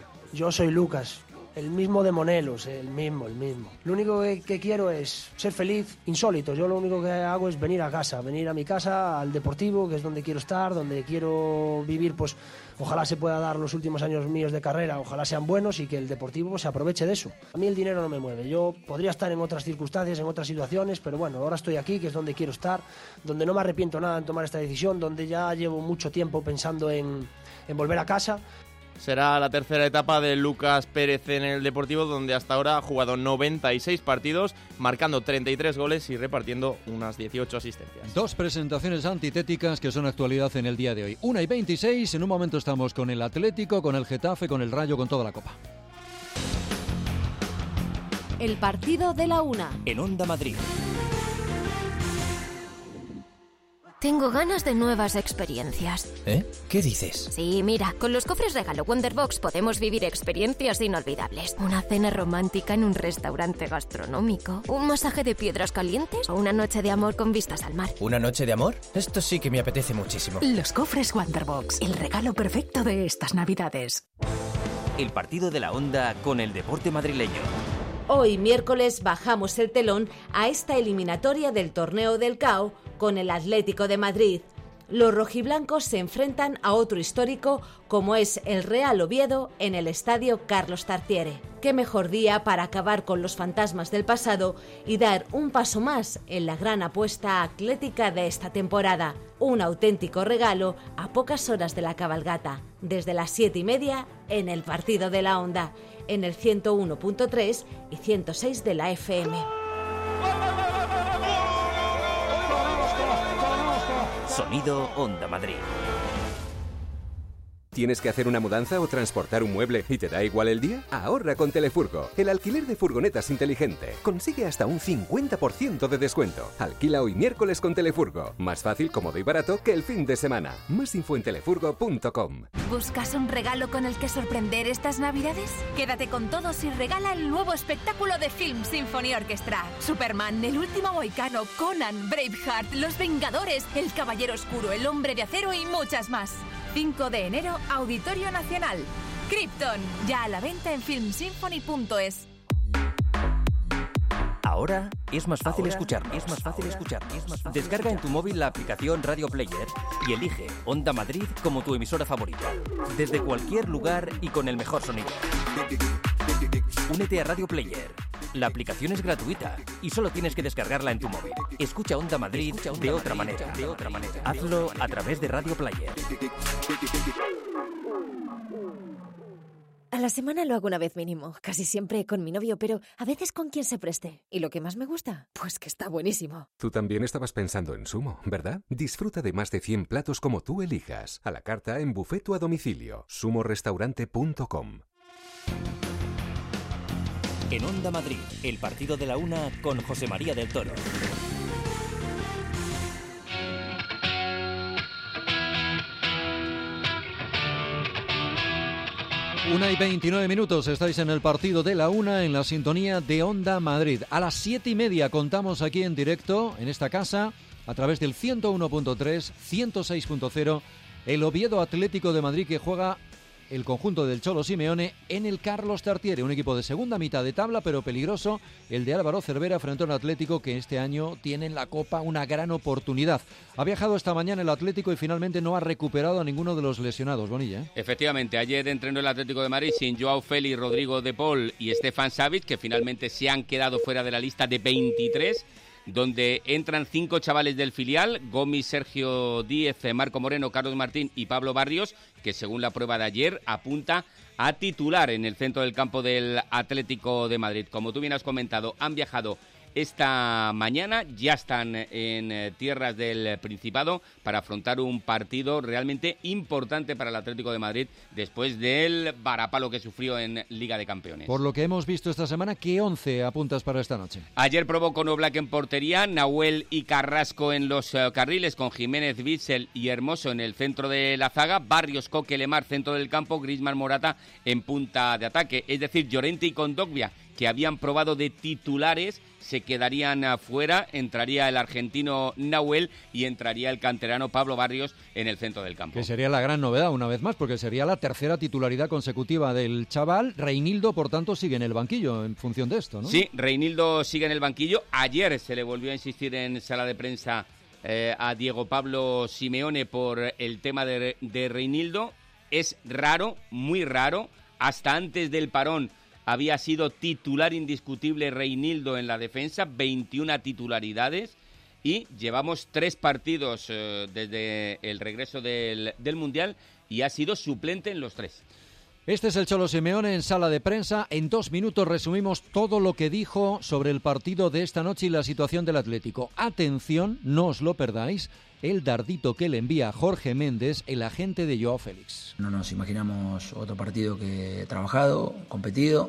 Yo soy Lucas. El mismo de Monelos, el mismo, el mismo. Lo único que, que quiero es ser feliz, insólito. Yo lo único que hago es venir a casa, venir a mi casa, al Deportivo, que es donde quiero estar, donde quiero vivir, pues ojalá se pueda dar los últimos años míos de carrera, ojalá sean buenos y que el Deportivo se aproveche de eso. A mí el dinero no me mueve. Yo podría estar en otras circunstancias, en otras situaciones, pero bueno, ahora estoy aquí, que es donde quiero estar, donde no me arrepiento nada en tomar esta decisión, donde ya llevo mucho tiempo pensando en, en volver a casa. Será la tercera etapa de Lucas Pérez en el Deportivo, donde hasta ahora ha jugado noventa y seis partidos, marcando treinta y tres goles y repartiendo unas dieciocho asistencias. Dos presentaciones antitéticas que son actualidad en el día de hoy. Una y veintiséis, en un momento estamos con el Atlético, con el Getafe, con el Rayo, con toda la Copa. El partido de la una. En Onda Madrid. Tengo ganas de nuevas experiencias. ¿Eh? ¿Qué dices? Sí, mira, con los cofres regalo Wonderbox podemos vivir experiencias inolvidables. Una cena romántica en un restaurante gastronómico, un masaje de piedras calientes o una noche de amor con vistas al mar. ¿Una noche de amor? Esto sí que me apetece muchísimo. Los cofres Wonderbox, el regalo perfecto de estas Navidades. El partido de la Onda con el deporte madrileño. Hoy, miércoles, bajamos el telón a esta eliminatoria del Torneo del C A O con el Atlético de Madrid. Los rojiblancos se enfrentan a otro histórico como es el Real Oviedo en el Estadio Carlos Tartiere. Qué mejor día para acabar con los fantasmas del pasado y dar un paso más en la gran apuesta atlética de esta temporada. Un auténtico regalo a pocas horas de la cabalgata, desde las siete y media en el Partido de la Onda, en el ciento uno punto tres y ciento seis de la F M. Sonido Onda Madrid. ¿Tienes que hacer una mudanza o transportar un mueble y te da igual el día? Ahorra con Telefurgo, el alquiler de furgonetas inteligente. Consigue hasta un cincuenta por ciento de descuento. Alquila hoy miércoles con Telefurgo. Más fácil, cómodo y barato que el fin de semana. Más info en telefurgo punto com. ¿Buscas un regalo con el que sorprender estas Navidades? Quédate con todos y regala el nuevo espectáculo de Film Symphony Orchestra. Superman, El último mohicano, Conan, Braveheart, Los Vengadores, El Caballero Oscuro, El Hombre de Acero y muchas más. cinco de enero, Auditorio Nacional. Krypton, ya a la venta en film symphony punto es. Ahora es más fácil escucharnos. Es más fácil escucharnos. Es más fácil Descarga escuchar. en tu móvil la aplicación Radio Player y elige Onda Madrid como tu emisora favorita. Desde cualquier lugar y con el mejor sonido. Únete a Radio Player. La aplicación es gratuita y solo tienes que descargarla en tu móvil. Escucha Onda Madrid Escucha Onda de otra Madrid, manera. De otra manera. Hazlo a través de Radio Player. A la semana lo hago una vez mínimo, casi siempre con mi novio, pero a veces con quien se preste. ¿Y lo que más me gusta? Pues que está buenísimo. Tú también estabas pensando en Sumo, ¿verdad? Disfruta de más de cien platos como tú elijas. A la carta, en buffet o a domicilio. sumo restaurante punto com. En Onda Madrid, el partido de la una con José María del Toro. Una y veintinueve minutos, estáis en el partido de la una en la sintonía de Onda Madrid. A las siete y media contamos aquí en directo, en esta casa, a través del ciento uno punto tres, ciento seis punto cero, el Oviedo Atlético de Madrid, que juega el conjunto del Cholo Simeone en el Carlos Tartiere, un equipo de segunda mitad de tabla pero peligroso, el de Álvaro Cervera frente a un Atlético que este año tiene en la Copa una gran oportunidad. Ha viajado esta mañana el Atlético y finalmente no ha recuperado a ninguno de los lesionados, Bonilla, ¿eh? Efectivamente, ayer entrenó el Atlético de Madrid sin Joao Félix, Rodrigo de Paul y Stefan Savic, que finalmente se han quedado fuera de la lista de veintitrés, donde entran cinco chavales del filial: Gomis, Sergio Díez, Marco Moreno, Carlos Martín y Pablo Barrios, que según la prueba de ayer apunta a titular en el centro del campo del Atlético de Madrid. Como tú bien has comentado, han viajado esta mañana, ya están en tierras del Principado para afrontar un partido realmente importante para el Atlético de Madrid después del varapalo que sufrió en Liga de Campeones. Por lo que hemos visto esta semana, ¿qué once apuntas para esta noche? Ayer probó con Oblak en portería, Nahuel y Carrasco en los uh, carriles, con Jiménez, Witsel y Hermoso en el centro de la zaga, Barrios, Coque, Lemar, centro del campo, Griezmann, Morata en punta de ataque. Es decir, Llorente y Kondogbia, que habían probado de titulares, se quedarían afuera, entraría el argentino Nahuel y entraría el canterano Pablo Barrios en el centro del campo. Que sería la gran novedad una vez más, porque sería la tercera titularidad consecutiva del chaval. Reinildo, por tanto, sigue en el banquillo en función de esto, ¿no? Sí, Reinildo sigue en el banquillo. Ayer se le volvió a insistir en sala de prensa eh, a Diego Pablo Simeone por el tema de, de Reinildo. Es raro, muy raro, hasta antes del parón había sido titular indiscutible Reinildo en la defensa, veintiuna titularidades, y llevamos tres partidos eh, desde el regreso del, del Mundial y ha sido suplente en los tres. Este es el Cholo Simeone en sala de prensa. En dos minutos resumimos todo lo que dijo sobre el partido de esta noche y la situación del Atlético. Atención, no os lo perdáis, el dardito que le envía Jorge Méndez, el agente de Joao Félix. No nos imaginamos otro partido que he trabajado, competido,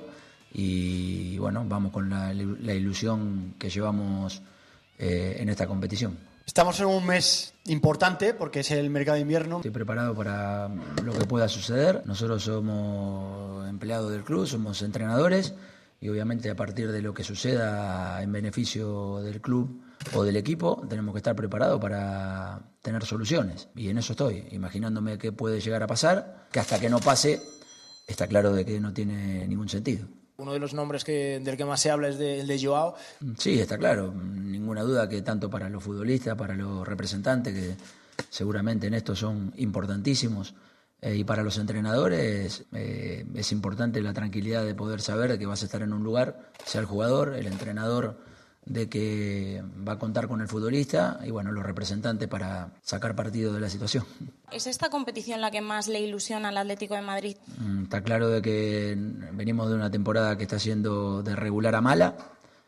y bueno, vamos con la, la ilusión que llevamos eh, en esta competición. Estamos en un mes importante porque es el mercado de invierno. Estoy preparado para lo que pueda suceder. Nosotros somos empleados del club, somos entrenadores, y obviamente a partir de lo que suceda en beneficio del club o del equipo, tenemos que estar preparados para tener soluciones. Y en eso estoy, imaginándome qué puede llegar a pasar, que hasta que no pase, está claro de que no tiene ningún sentido. Uno de los nombres que, del que más se habla es de, el de Joao. Sí, está claro, ninguna duda que tanto para los futbolistas, para los representantes, que seguramente en esto son importantísimos, eh, y para los entrenadores eh, es importante la tranquilidad de poder saber que vas a estar en un lugar, sea el jugador, el entrenador, de que va a contar con el futbolista y bueno, los representantes para sacar partido de la situación. ¿Es esta competición la que más le ilusiona al Atlético de Madrid? Está claro de que venimos de una temporada que está siendo de regular a mala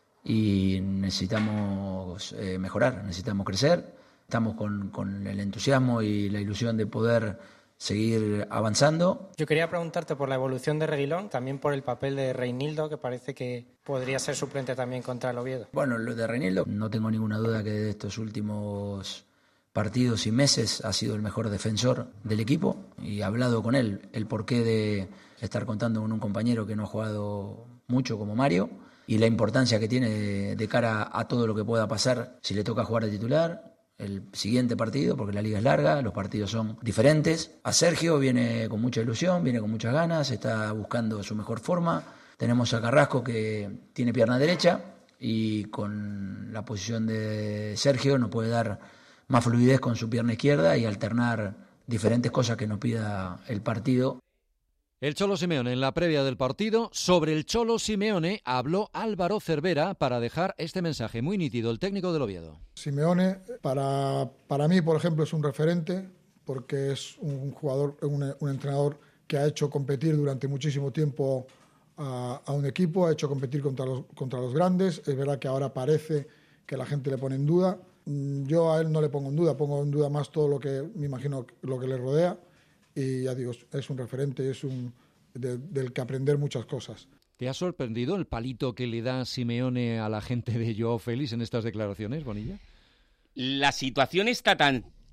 y necesitamos eh, mejorar, necesitamos crecer. Estamos con, con el entusiasmo y la ilusión de poder seguir avanzando. Yo quería preguntarte por la evolución de Reguilón, también por el papel de Reinildo, que parece que podría ser suplente también contra el Oviedo. Bueno, lo de Reinildo, no tengo ninguna duda que de estos últimos partidos y meses ha sido el mejor defensor del equipo, y he hablado con él el porqué de estar contando con un compañero que no ha jugado mucho como Mario, y la importancia que tiene de, de cara a todo lo que pueda pasar si le toca jugar de titular el siguiente partido, porque la liga es larga, los partidos son diferentes. A Sergio viene con mucha ilusión, viene con muchas ganas, está buscando su mejor forma. Tenemos a Carrasco, que tiene pierna derecha, y con la posición de Sergio nos puede dar más fluidez con su pierna izquierda y alternar diferentes cosas que nos pida el partido. El Cholo Simeone en la previa del partido. Sobre el Cholo Simeone habló Álvaro Cervera para dejar este mensaje muy nítido, el técnico del Oviedo. Simeone, para, para mí, por ejemplo, es un referente porque es un jugador, un, un entrenador que ha hecho competir durante muchísimo tiempo a, a un equipo, ha hecho competir contra los, contra los grandes. Es verdad que ahora parece que la gente le pone en duda. Yo a él no le pongo en duda, pongo en duda más todo lo que me imagino lo que le rodea. Y ya digo, es un referente, es un de, del que aprender muchas cosas. ¿Te ha sorprendido el palito que le da Simeone a la gente de Joao Félix en estas declaraciones, Bonilla? La situación está tan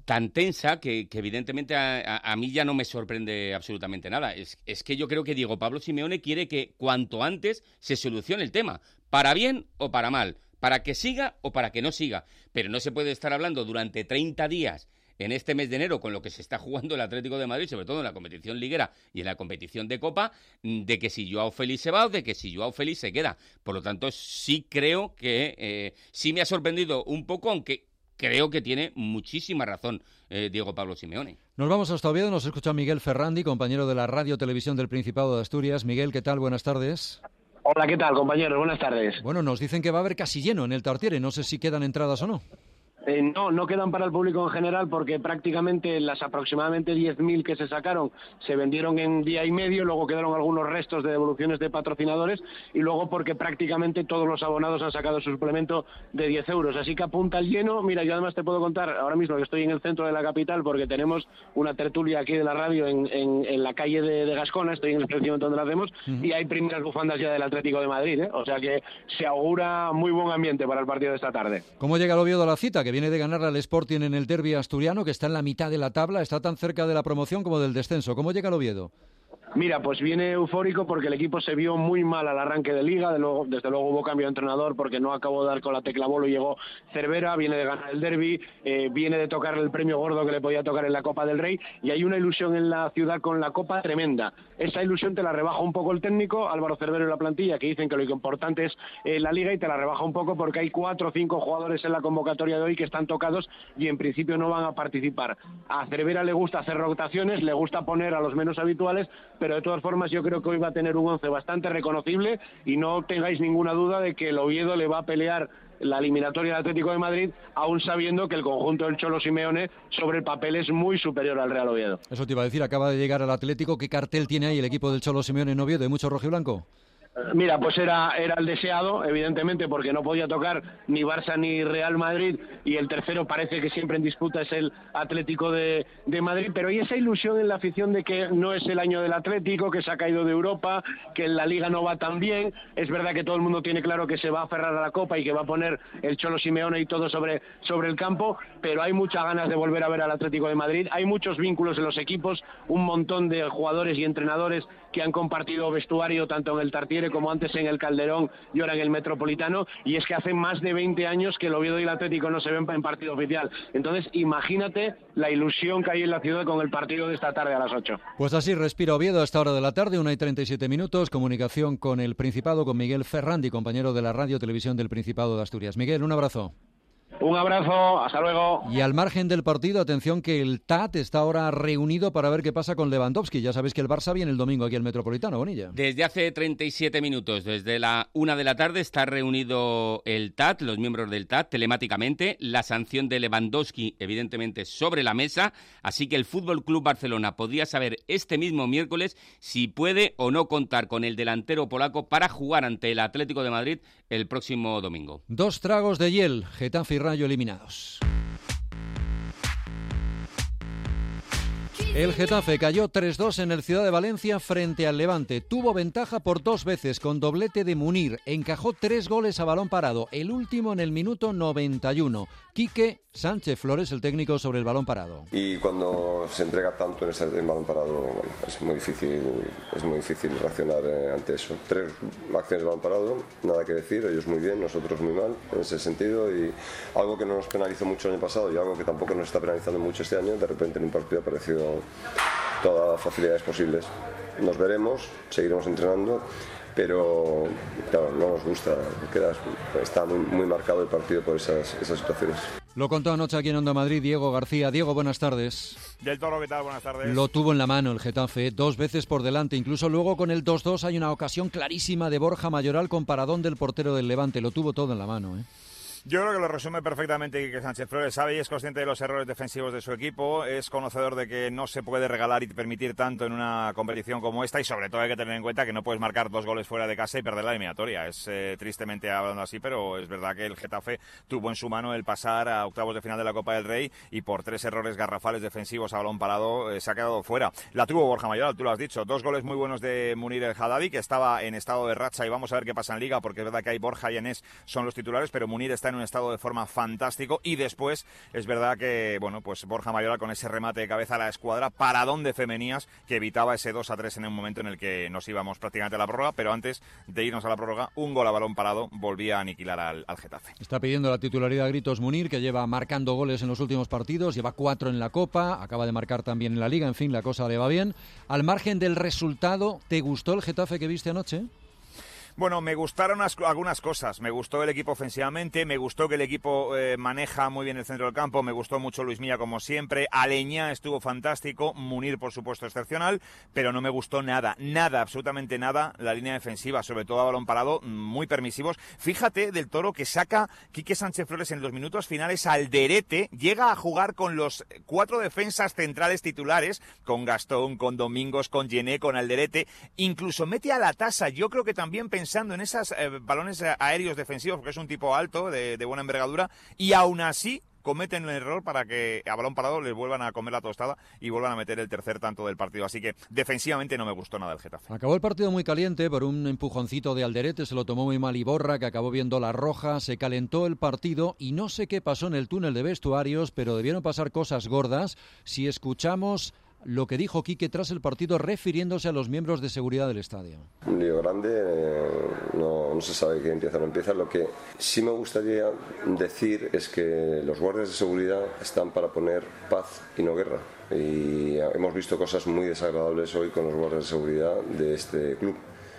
tan tensa que, que evidentemente a, a, a mí ya no me sorprende absolutamente nada. Es, es que yo creo que Diego Pablo Simeone quiere que cuanto antes se solucione el tema, para bien o para mal, para que siga o para que no siga. Pero no se puede estar hablando durante treinta días en este mes de enero, con lo que se está jugando el Atlético de Madrid, sobre todo en la competición liguera y en la competición de Copa, de que si Joao Félix se va o de que si Joao Félix se queda. Por lo tanto, sí creo que eh, sí me ha sorprendido un poco, aunque creo que tiene muchísima razón eh, Diego Pablo Simeone. Nos vamos hasta Oviedo, nos escucha Miguel Ferrandi, compañero de la Radio Televisión del Principado de Asturias. Miguel, ¿qué tal? Buenas tardes. Hola, ¿qué tal, compañeros? Buenas tardes. Bueno, nos dicen que va a haber casi lleno en el Tartiere, no sé si quedan entradas o no. Eh, no, no quedan para el público en general porque prácticamente las aproximadamente diez mil que se sacaron se vendieron en día y medio, luego quedaron algunos restos de devoluciones de patrocinadores y luego porque prácticamente todos los abonados han sacado su suplemento de diez euros. Así que apunta al lleno. Mira, yo además te puedo contar ahora mismo que estoy en el centro de la capital porque tenemos una tertulia aquí de la radio en, en, en la calle de, de Gascona, estoy en el establecimiento donde la hacemos uh-huh. y hay primeras bufandas ya del Atlético de Madrid, ¿eh? O sea que se augura muy buen ambiente para el partido de esta tarde. ¿Cómo llega el Oviedo a la cita? Que viene de ganar al Sporting en el derbi asturiano, que está en la mitad de la tabla, está tan cerca de la promoción como del descenso. ¿Cómo llega el Oviedo? Mira, pues viene eufórico porque el equipo se vio muy mal al arranque de Liga, de luego, desde luego hubo cambio de entrenador porque no acabó de dar con la tecla bolo y llegó Cervera, viene de ganar el derbi, eh, viene de tocar el premio gordo que le podía tocar en la Copa del Rey y hay una ilusión en la ciudad con la Copa tremenda. Esa ilusión te la rebaja un poco el técnico, Álvaro Cervera y la plantilla, que dicen que lo importante es eh, la Liga y te la rebaja un poco porque hay cuatro o cinco jugadores en la convocatoria de hoy que están tocados y en principio no van a participar. A Cervera le gusta hacer rotaciones, le gusta poner a los menos habituales, pero de todas formas yo creo que hoy va a tener un once bastante reconocible y no tengáis ninguna duda de que el Oviedo le va a pelear la eliminatoria del Atlético de Madrid, aún sabiendo que el conjunto del Cholo Simeone sobre el papel es muy superior al Real Oviedo. Eso te iba a decir, acaba de llegar al Atlético. ¿Qué cartel tiene ahí el equipo del Cholo Simeone en Oviedo? ¿Hay mucho rojiblanco? Mira, pues era, era el deseado, evidentemente, porque no podía tocar ni Barça ni Real Madrid, y el tercero parece que siempre en disputa es el Atlético de, de Madrid, pero hay esa ilusión en la afición de que no es el año del Atlético, que se ha caído de Europa, que en la Liga no va tan bien. Es verdad que todo el mundo tiene claro que se va a aferrar a la Copa y que va a poner el Cholo Simeone y todo sobre, sobre el campo, pero hay muchas ganas de volver a ver al Atlético de Madrid. Hay muchos vínculos en los equipos, un montón de jugadores y entrenadores que han compartido vestuario tanto en el Tartiere como antes en el Calderón y ahora en el Metropolitano, y es que hace más de veinte años que el Oviedo y el Atlético no se ven en partido oficial. Entonces imagínate la ilusión que hay en la ciudad con el partido de esta tarde a las ocho. Pues así respira Oviedo a esta hora de la tarde, una y treinta y siete minutos, comunicación con el Principado, con Miguel Ferrandi, compañero de la Radio Televisión del Principado de Asturias. Miguel, un abrazo. Un abrazo, hasta luego. Y al margen del partido, atención que el T A T está ahora reunido para ver qué pasa con Lewandowski. Ya sabéis que el Barça viene el domingo aquí al Metropolitano, Bonilla. Desde hace treinta y siete minutos, desde la una de la tarde, está reunido el T A T, los miembros del T A T, telemáticamente. La sanción de Lewandowski, evidentemente, sobre la mesa. Así que el Fútbol Club Barcelona podría saber este mismo miércoles si puede o no contar con el delantero polaco para jugar ante el Atlético de Madrid el próximo domingo. Dos tragos de hiel, Getafe y Rayo eliminados. El Getafe cayó tres dos en el Ciudad de Valencia frente al Levante. Tuvo ventaja por dos veces con doblete de Munir. Encajó tres goles a balón parado, el último en el minuto noventa y uno. Quique Sánchez Flores, el técnico, sobre el balón parado. Y cuando se entrega tanto en este en balón parado, bueno, es muy difícil, es muy difícil reaccionar eh, ante eso. Tres acciones de balón parado, nada que decir, ellos muy bien, nosotros muy mal en ese sentido, y algo que no nos penalizó mucho el año pasado y algo que tampoco nos está penalizando mucho este año, de repente en un partido apareció todas las facilidades posibles. Nos veremos, seguiremos entrenando, pero claro, no nos gusta, queda, está muy, muy marcado el partido por esas, esas situaciones. Lo contó anoche aquí en Onda Madrid Diego García. Diego, buenas tardes. Del Toro, ¿qué tal? Buenas tardes. Lo tuvo en la mano el Getafe, dos veces por delante, incluso luego con el dos dos hay una ocasión clarísima de Borja Mayoral con paradón del portero del Levante, lo tuvo todo en la mano, ¿eh? Yo creo que lo resume perfectamente Quique Sánchez Flores. Sabe y es consciente de los errores defensivos de su equipo, es conocedor de que no se puede regalar y permitir tanto en una competición como esta, y sobre todo hay que tener en cuenta que no puedes marcar dos goles fuera de casa y perder la eliminatoria. Es eh, tristemente hablando así, pero es verdad que el Getafe tuvo en su mano el pasar a octavos de final de la Copa del Rey y por tres errores garrafales defensivos a balón parado eh, se ha quedado fuera. La tuvo Borja Mayoral, tú lo has dicho, dos goles muy buenos de Munir el Haddadi, que estaba en estado de racha, y vamos a ver qué pasa en Liga, porque es verdad que hay Borja y Enes son los titulares, pero Munir está en en un estado de forma fantástico. Y después, es verdad que, bueno, pues Borja Mayoral con ese remate de cabeza a la escuadra, paradón de Femenías, que evitaba ese dos a tres en un momento en el que nos íbamos prácticamente a la prórroga, pero antes de irnos a la prórroga, un gol a balón parado volvía a aniquilar al, al Getafe. Está pidiendo la titularidad a gritos Munir, que lleva marcando goles en los últimos partidos, lleva cuatro en la Copa, acaba de marcar también en la Liga, en fin, la cosa le va bien. Al margen del resultado, ¿te gustó el Getafe que viste anoche? Bueno, me gustaron as- algunas cosas. Me gustó el equipo ofensivamente, me gustó que el equipo eh, maneja muy bien el centro del campo, me gustó mucho Luis Milla como siempre, Aleñá estuvo fantástico, Munir por supuesto excepcional, pero no me gustó nada, nada, absolutamente nada la línea defensiva, sobre todo a balón parado, muy permisivos. Fíjate del Toro que saca Quique Sánchez Flores en los minutos finales al Alderete, llega a jugar con los cuatro defensas centrales titulares, con Gastón, con Domingos, con Gené, con Alderete, incluso mete a la tasa. Yo creo que también pensé pensando en esos eh, balones aéreos defensivos, porque es un tipo alto, de, de buena envergadura, y aún así cometen el error para que a balón parado les vuelvan a comer la tostada y vuelvan a meter el tercer tanto del partido. Así que defensivamente no me gustó nada el Getafe. Acabó el partido muy caliente por un empujoncito de Alderete, se lo tomó muy mal Iborra, que acabó viendo la roja, se calentó el partido y no sé qué pasó en el túnel de vestuarios, pero debieron pasar cosas gordas si escuchamos lo que dijo Quique tras el partido refiriéndose a los miembros de seguridad del estadio. Un lío grande, eh, no, no se sabe qué empieza o no empieza. Lo que sí me gustaría decir es que los guardias de seguridad están para poner paz y no guerra. Y hemos visto cosas muy desagradables hoy con los guardias de seguridad de este club.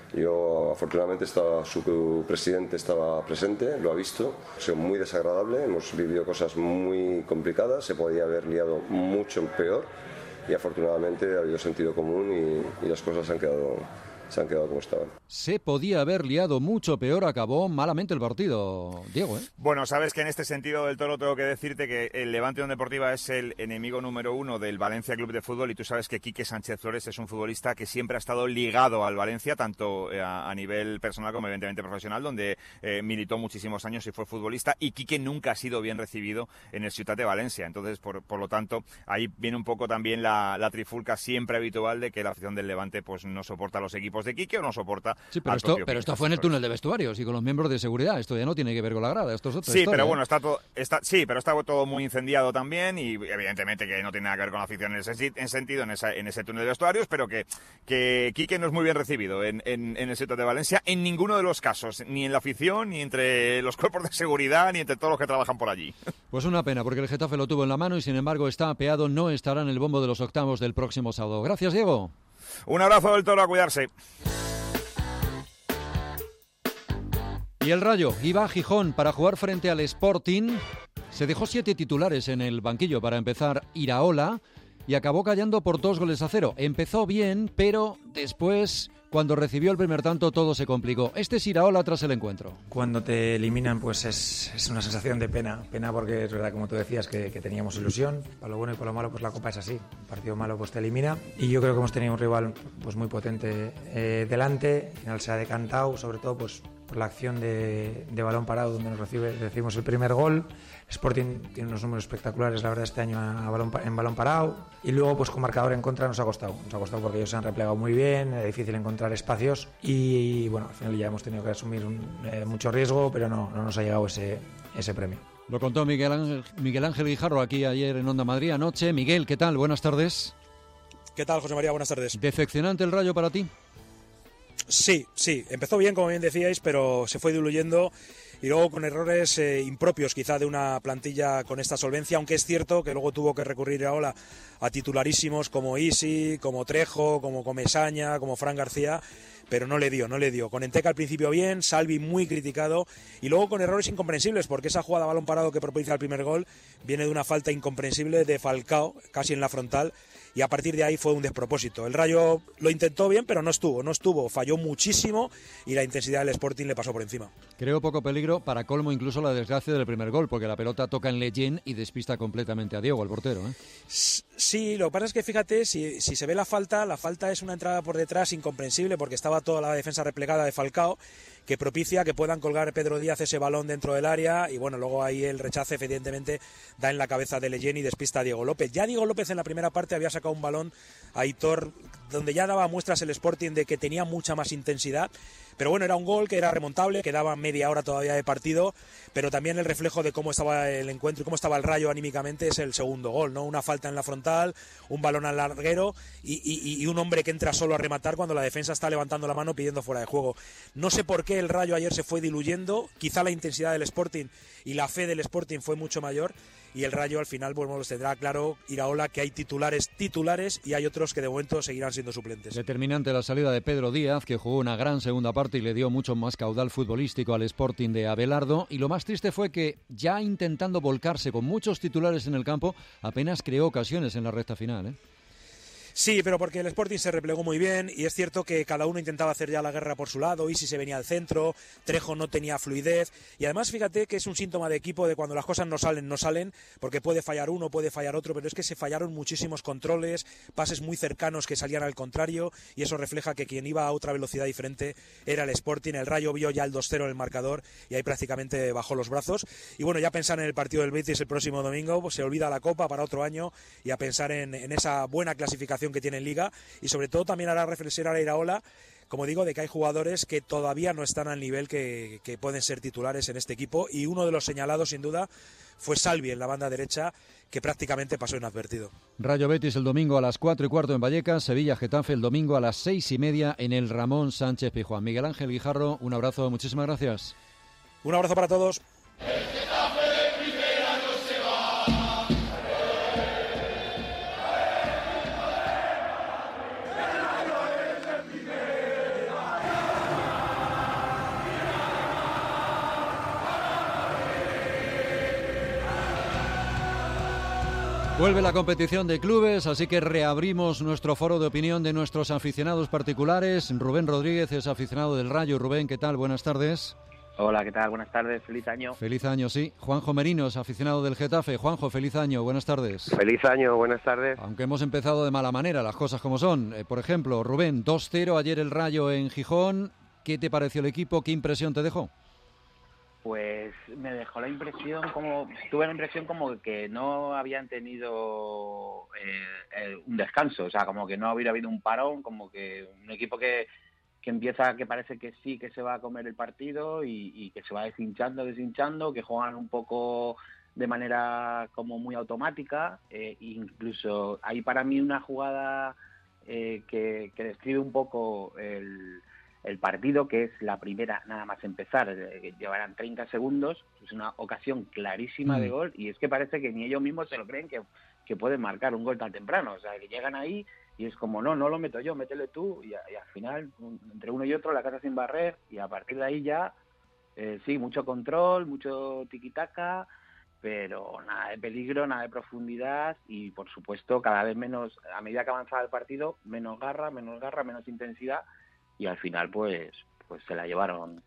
Yo, afortunadamente, estaba, su presidente estaba presente, lo ha visto, ha sido muy desagradable, hemos vivido cosas muy complicadas, se podía haber liado mucho peor. Y afortunadamente ha habido sentido común y, y las cosas se han quedado, se han quedado como estaban. Se podía haber liado mucho peor, acabó malamente el partido, Diego, ¿eh? Bueno, sabes que en este sentido del Toro tengo que decirte que el Levante Unión Deportiva es el enemigo número uno del Valencia Club de Fútbol, y tú sabes que Quique Sánchez Flores es un futbolista que siempre ha estado ligado al Valencia, tanto a, a nivel personal como evidentemente profesional, donde eh, militó muchísimos años y fue futbolista, y Quique nunca ha sido bien recibido en el Ciutat de Valencia. Entonces, por, por lo tanto, ahí viene un poco también la, la trifulca siempre habitual de que la afición del Levante pues no soporta a los equipos de Quique o no soporta sí, pero al esto, propio pero Quique esto fue en el túnel de vestuarios y con los miembros de seguridad. Esto ya no tiene que ver con la grada. Esto es otra sí, historia, pero ¿eh? bueno, está todo, está, sí, pero está todo muy incendiado también y evidentemente que no tiene nada que ver con la afición en ese en sentido, en, esa, en ese túnel de vestuarios, pero que, que Quique no es muy bien recibido en, en, en el Ciutat de Valencia en ninguno de los casos, ni en la afición, ni entre los cuerpos de seguridad, ni entre todos los que trabajan por allí. Pues una pena, porque el Getafe lo tuvo en la mano y sin embargo está apeado, no estará en el bombo de los octavos del próximo sábado. Gracias, Diego. Un abrazo del Toro, a cuidarse. Y el Rayo iba a Gijón para jugar frente al Sporting. Se dejó siete titulares en el banquillo para empezar Iraola y acabó callando por dos goles a cero. Empezó bien, pero después, cuando recibió el primer tanto, todo se complicó. Este es Iraola tras el encuentro. Cuando te eliminan, pues es, es una sensación de pena. Pena porque es verdad, como tú decías, que, que teníamos ilusión. Para lo bueno y para lo malo, pues la Copa es así. Un partido malo pues te elimina. Y yo creo que hemos tenido un rival pues muy potente eh, delante. Al final se ha decantado, sobre todo pues por la acción de, de balón parado, donde nos recibe, recibimos el primer gol. Sporting tiene unos números espectaculares, la verdad, este año a balón, en balón parado. Y luego, pues con marcador en contra nos ha costado. Nos ha costado porque ellos se han replegado muy bien, era difícil encontrar espacios. Y bueno, al final ya hemos tenido que asumir un, eh, mucho riesgo, pero no, no nos ha llegado ese, ese premio. Lo contó Miguel Ángel, Miguel Ángel Guijarro aquí ayer en Onda Madrid anoche. Miguel, ¿qué tal? Buenas tardes. ¿Qué tal, José María? Buenas tardes. ¿Decepcionante el Rayo para ti? Sí, sí, empezó bien, como bien decíais, pero se fue diluyendo y luego con errores eh, impropios quizá de una plantilla con esta solvencia, aunque es cierto que luego tuvo que recurrir ahora a titularísimos como Isi, como Trejo, como Comesaña, como Fran García, pero no le dio, no le dio. Con Enteca al principio bien, Salvi muy criticado y luego con errores incomprensibles, porque esa jugada a balón parado que propicia el primer gol viene de una falta incomprensible de Falcao, casi en la frontal, y a partir de ahí fue un despropósito. El Rayo lo intentó bien, pero no estuvo, no estuvo, falló muchísimo y la intensidad del Sporting le pasó por encima. Creo poco peligro, para colmo incluso la desgracia del primer gol, porque la pelota toca en Leyen y despista completamente a Diego, el portero, ¿eh? Sí, lo que pasa es que fíjate, si, si se ve la falta, la falta es una entrada por detrás incomprensible porque estaba toda la defensa replegada de Falcao, que propicia que puedan colgar Pedro Díaz ese balón dentro del área y bueno, luego ahí el rechace evidentemente da en la cabeza de Leyen y despista a Diego López. Ya Diego López en la primera parte había sacado un balón a Aitor donde ya daba muestras el Sporting de que tenía mucha más intensidad. Pero bueno, era un gol que era remontable, quedaba media hora todavía de partido, pero también el reflejo de cómo estaba el encuentro y cómo estaba el Rayo anímicamente es el segundo gol, ¿no? Una falta en la frontal, un balón al larguero y, y, y un hombre que entra solo a rematar cuando la defensa está levantando la mano pidiendo fuera de juego. No sé por qué el Rayo ayer se fue diluyendo, quizá la intensidad del Sporting y la fe del Sporting fue mucho mayor, y el Rayo al final, bueno, los tendrá claro Iraola que hay titulares titulares y hay otros que de momento seguirán siendo suplentes. Determinante la salida de Pedro Díaz, que jugó una gran segunda parte y le dio mucho más caudal futbolístico al Sporting de Abelardo, y lo más triste fue que, ya intentando volcarse con muchos titulares en el campo, apenas creó ocasiones en la recta final, ¿eh? Sí, pero porque el Sporting se replegó muy bien y es cierto que cada uno intentaba hacer ya la guerra por su lado. Isi se venía al centro, Trejo no tenía fluidez y además fíjate que es un síntoma de equipo de cuando las cosas no salen, no salen, porque puede fallar uno, puede fallar otro, pero es que se fallaron muchísimos controles, pases muy cercanos que salían al contrario y eso refleja que quien iba a otra velocidad diferente era el Sporting. El Rayo vio ya el dos cero en el marcador y ahí prácticamente bajó los brazos. Y bueno, ya pensar en el partido del Betis el próximo domingo, pues se olvida la Copa para otro año y a pensar en, en esa buena clasificación que tiene en Liga, y sobre todo también hará reflexionar a Iraola, como digo, de que hay jugadores que todavía no están al nivel que, que pueden ser titulares en este equipo, y uno de los señalados sin duda fue Salvi en la banda derecha, que prácticamente pasó inadvertido. Rayo Betis el domingo a las cuatro y cuarto en Vallecas, Sevilla Getafe el domingo a las seis y media en el Ramón Sánchez Pizjuán. Miguel Ángel Guijarro, un abrazo, muchísimas gracias. Un abrazo para todos. Vuelve la competición de clubes, así que reabrimos nuestro foro de opinión de nuestros aficionados particulares. Rubén Rodríguez es aficionado del Rayo. Rubén, ¿qué tal? Buenas tardes. Hola, ¿qué tal? Buenas tardes, feliz año. Feliz año, sí. Juanjo Merinos, aficionado del Getafe. Juanjo, feliz año, buenas tardes. Feliz año, buenas tardes. Aunque hemos empezado de mala manera, las cosas como son. Eh, por ejemplo, Rubén, dos cero ayer el Rayo en Gijón. ¿Qué te pareció el equipo? ¿Qué impresión te dejó? Pues me dejó la impresión, como tuve la impresión como que no habían tenido eh, eh, un descanso, o sea, como que no hubiera habido un parón, como que un equipo que, que empieza, que parece que sí que se va a comer el partido y, y que se va deshinchando, deshinchando, que juegan un poco de manera como muy automática, eh, incluso hay para mí una jugada eh, que, que describe un poco el... el partido, que es la primera, nada más empezar, eh, llevarán treinta segundos, es una ocasión clarísima mm. de gol, y es que parece que ni ellos mismos se lo creen que, que pueden marcar un gol tan temprano, o sea, que llegan ahí y es como, no, no lo meto yo, métele tú, y, y al final, un, entre uno y otro, la casa sin barrer, y a partir de ahí ya, eh, sí, mucho control, mucho tiquitaca, pero nada de peligro, nada de profundidad, y por supuesto, cada vez menos, a medida que avanzaba el partido, menos garra, menos garra, menos intensidad, y al final pues pues se la llevaron,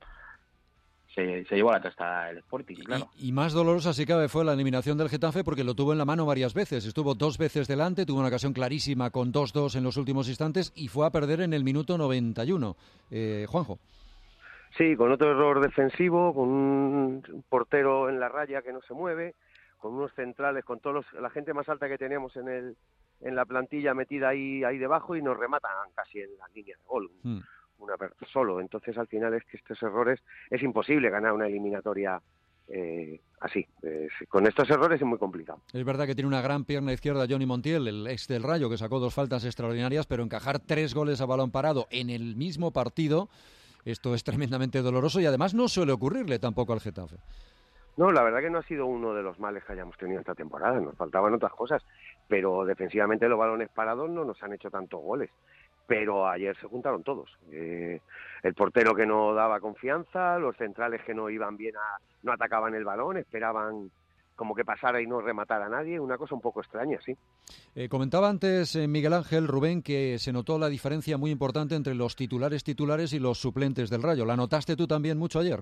se, se llevó la tostada el Sporting, claro. Y, y más dolorosa si cabe fue la eliminación del Getafe, porque lo tuvo en la mano varias veces, estuvo dos veces delante, tuvo una ocasión clarísima con dos dos en los últimos instantes y fue a perder en el minuto noventa y uno. Eh, Juanjo. Sí, con otro error defensivo, con un portero en la raya que no se mueve, con unos centrales, con todos los, la gente más alta que tenemos en el en la plantilla metida ahí ahí debajo y nos rematan casi en la línea de gol. Mm. Una persona solo, entonces al final es que estos errores es imposible ganar una eliminatoria eh, así, eh, con estos errores es muy complicado. Es verdad que tiene una gran pierna izquierda Johnny Montiel, el ex del Rayo, que sacó dos faltas extraordinarias, pero encajar tres goles a balón parado en el mismo partido, esto es tremendamente doloroso y además no suele ocurrirle tampoco al Getafe. No, la verdad que no ha sido uno de los males que hayamos tenido esta temporada, nos faltaban otras cosas, pero defensivamente los balones parados no nos han hecho tantos goles. Pero ayer se juntaron todos. Eh, el portero que no daba confianza, los centrales que no iban bien, a, no atacaban el balón, esperaban como que pasara y no rematara a nadie, una cosa un poco extraña, sí. Eh, comentaba antes eh, Miguel Ángel, Rubén, que se notó la diferencia muy importante entre los titulares titulares y los suplentes del Rayo. ¿La notaste tú también mucho ayer?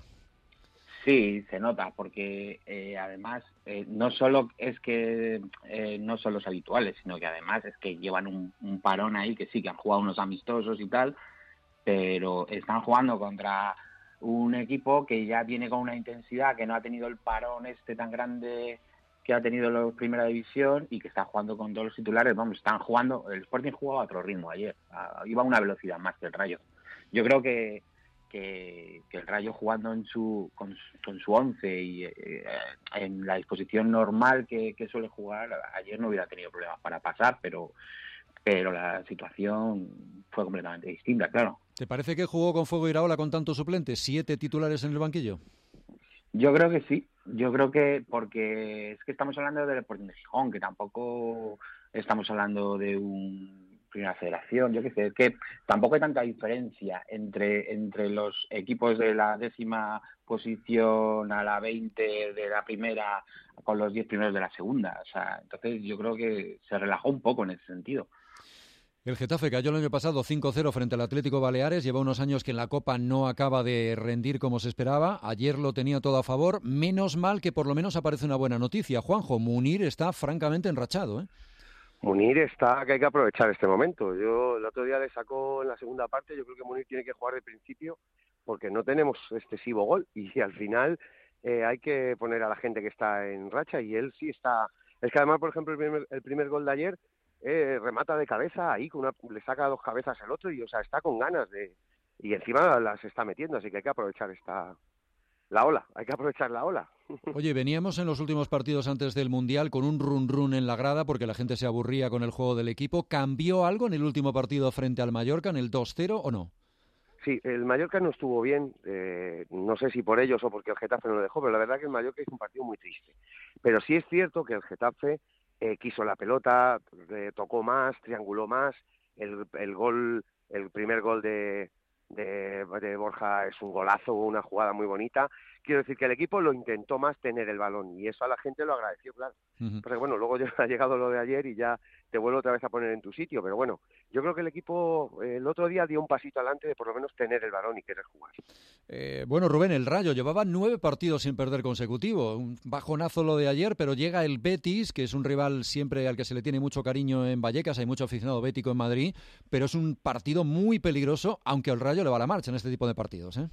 Sí, se nota, porque eh, además eh, no solo es que eh, no son los habituales, sino que además es que llevan un, un parón ahí, que sí, que han jugado unos amistosos y tal, pero están jugando contra un equipo que ya viene con una intensidad, que no ha tenido el parón este tan grande que ha tenido la primera división y que está jugando con todos los titulares. Vamos, están jugando, el Sporting jugaba a otro ritmo ayer, a, iba a una velocidad más que el Rayo. Yo creo que que, que el Rayo jugando en su con, con su once y eh, en la disposición normal que, que suele jugar, ayer no hubiera tenido problemas para pasar, pero pero la situación fue completamente distinta, claro. ¿Te parece que jugó con fuego Iraola con tantos suplentes, siete titulares en el banquillo? Yo creo que sí, yo creo que porque es que estamos hablando del Sporting de Gijón, que tampoco estamos hablando de un Primera Federación, yo qué sé, es que tampoco hay tanta diferencia entre, entre los equipos de la décima posición a la veinte de la primera con los diez primeros de la segunda, o sea, entonces yo creo que se relajó un poco en ese sentido. El Getafe cayó el año pasado cinco cero frente al Atlético Baleares. Lleva unos años que en la Copa no acaba de rendir como se esperaba. Ayer lo tenía todo a favor. Menos mal que por lo menos aparece una buena noticia. Juanjo, Munir está francamente enrachado, ¿eh? Munir está que hay que aprovechar este momento. Yo el otro día le sacó en la segunda parte. Yo creo que Munir tiene que jugar de principio porque no tenemos excesivo gol. Y al final eh, hay que poner a la gente que está en racha. Y él sí está... Es que además, por ejemplo, el primer, el primer gol de ayer... Eh, remata de cabeza ahí, con una, le saca dos cabezas al otro y, o sea, está con ganas de... Y encima las está metiendo, así que hay que aprovechar esta... la ola, hay que aprovechar la ola. Oye, veníamos en los últimos partidos antes del Mundial con un run run en la grada porque la gente se aburría con el juego del equipo. ¿Cambió algo en el último partido frente al Mallorca, en el dos cero o no? Sí, el Mallorca no estuvo bien, eh, no sé si por ellos o porque el Getafe no lo dejó, pero la verdad que el Mallorca hizo un partido muy triste. Pero sí es cierto que el Getafe... Eh, quiso la pelota, eh, tocó más, trianguló más, el, el gol, el primer gol de, de, de Borja es un golazo, una jugada muy bonita. Quiero decir que el equipo lo intentó más tener el balón y eso a la gente lo agradeció, claro. Uh-huh. Pero bueno, luego ya ha llegado lo de ayer y ya te vuelve otra vez a poner en tu sitio, pero bueno, yo creo que el equipo eh, el otro día dio un pasito adelante de por lo menos tener el balón y querer jugar. Eh, bueno, Rubén, el Rayo llevaba nueve partidos sin perder consecutivo, un bajonazo lo de ayer, pero llega el Betis, que es un rival siempre al que se le tiene mucho cariño en Vallecas, hay mucho aficionado bético en Madrid, pero es un partido muy peligroso, aunque al Rayo le va la marcha en este tipo de partidos, ¿eh?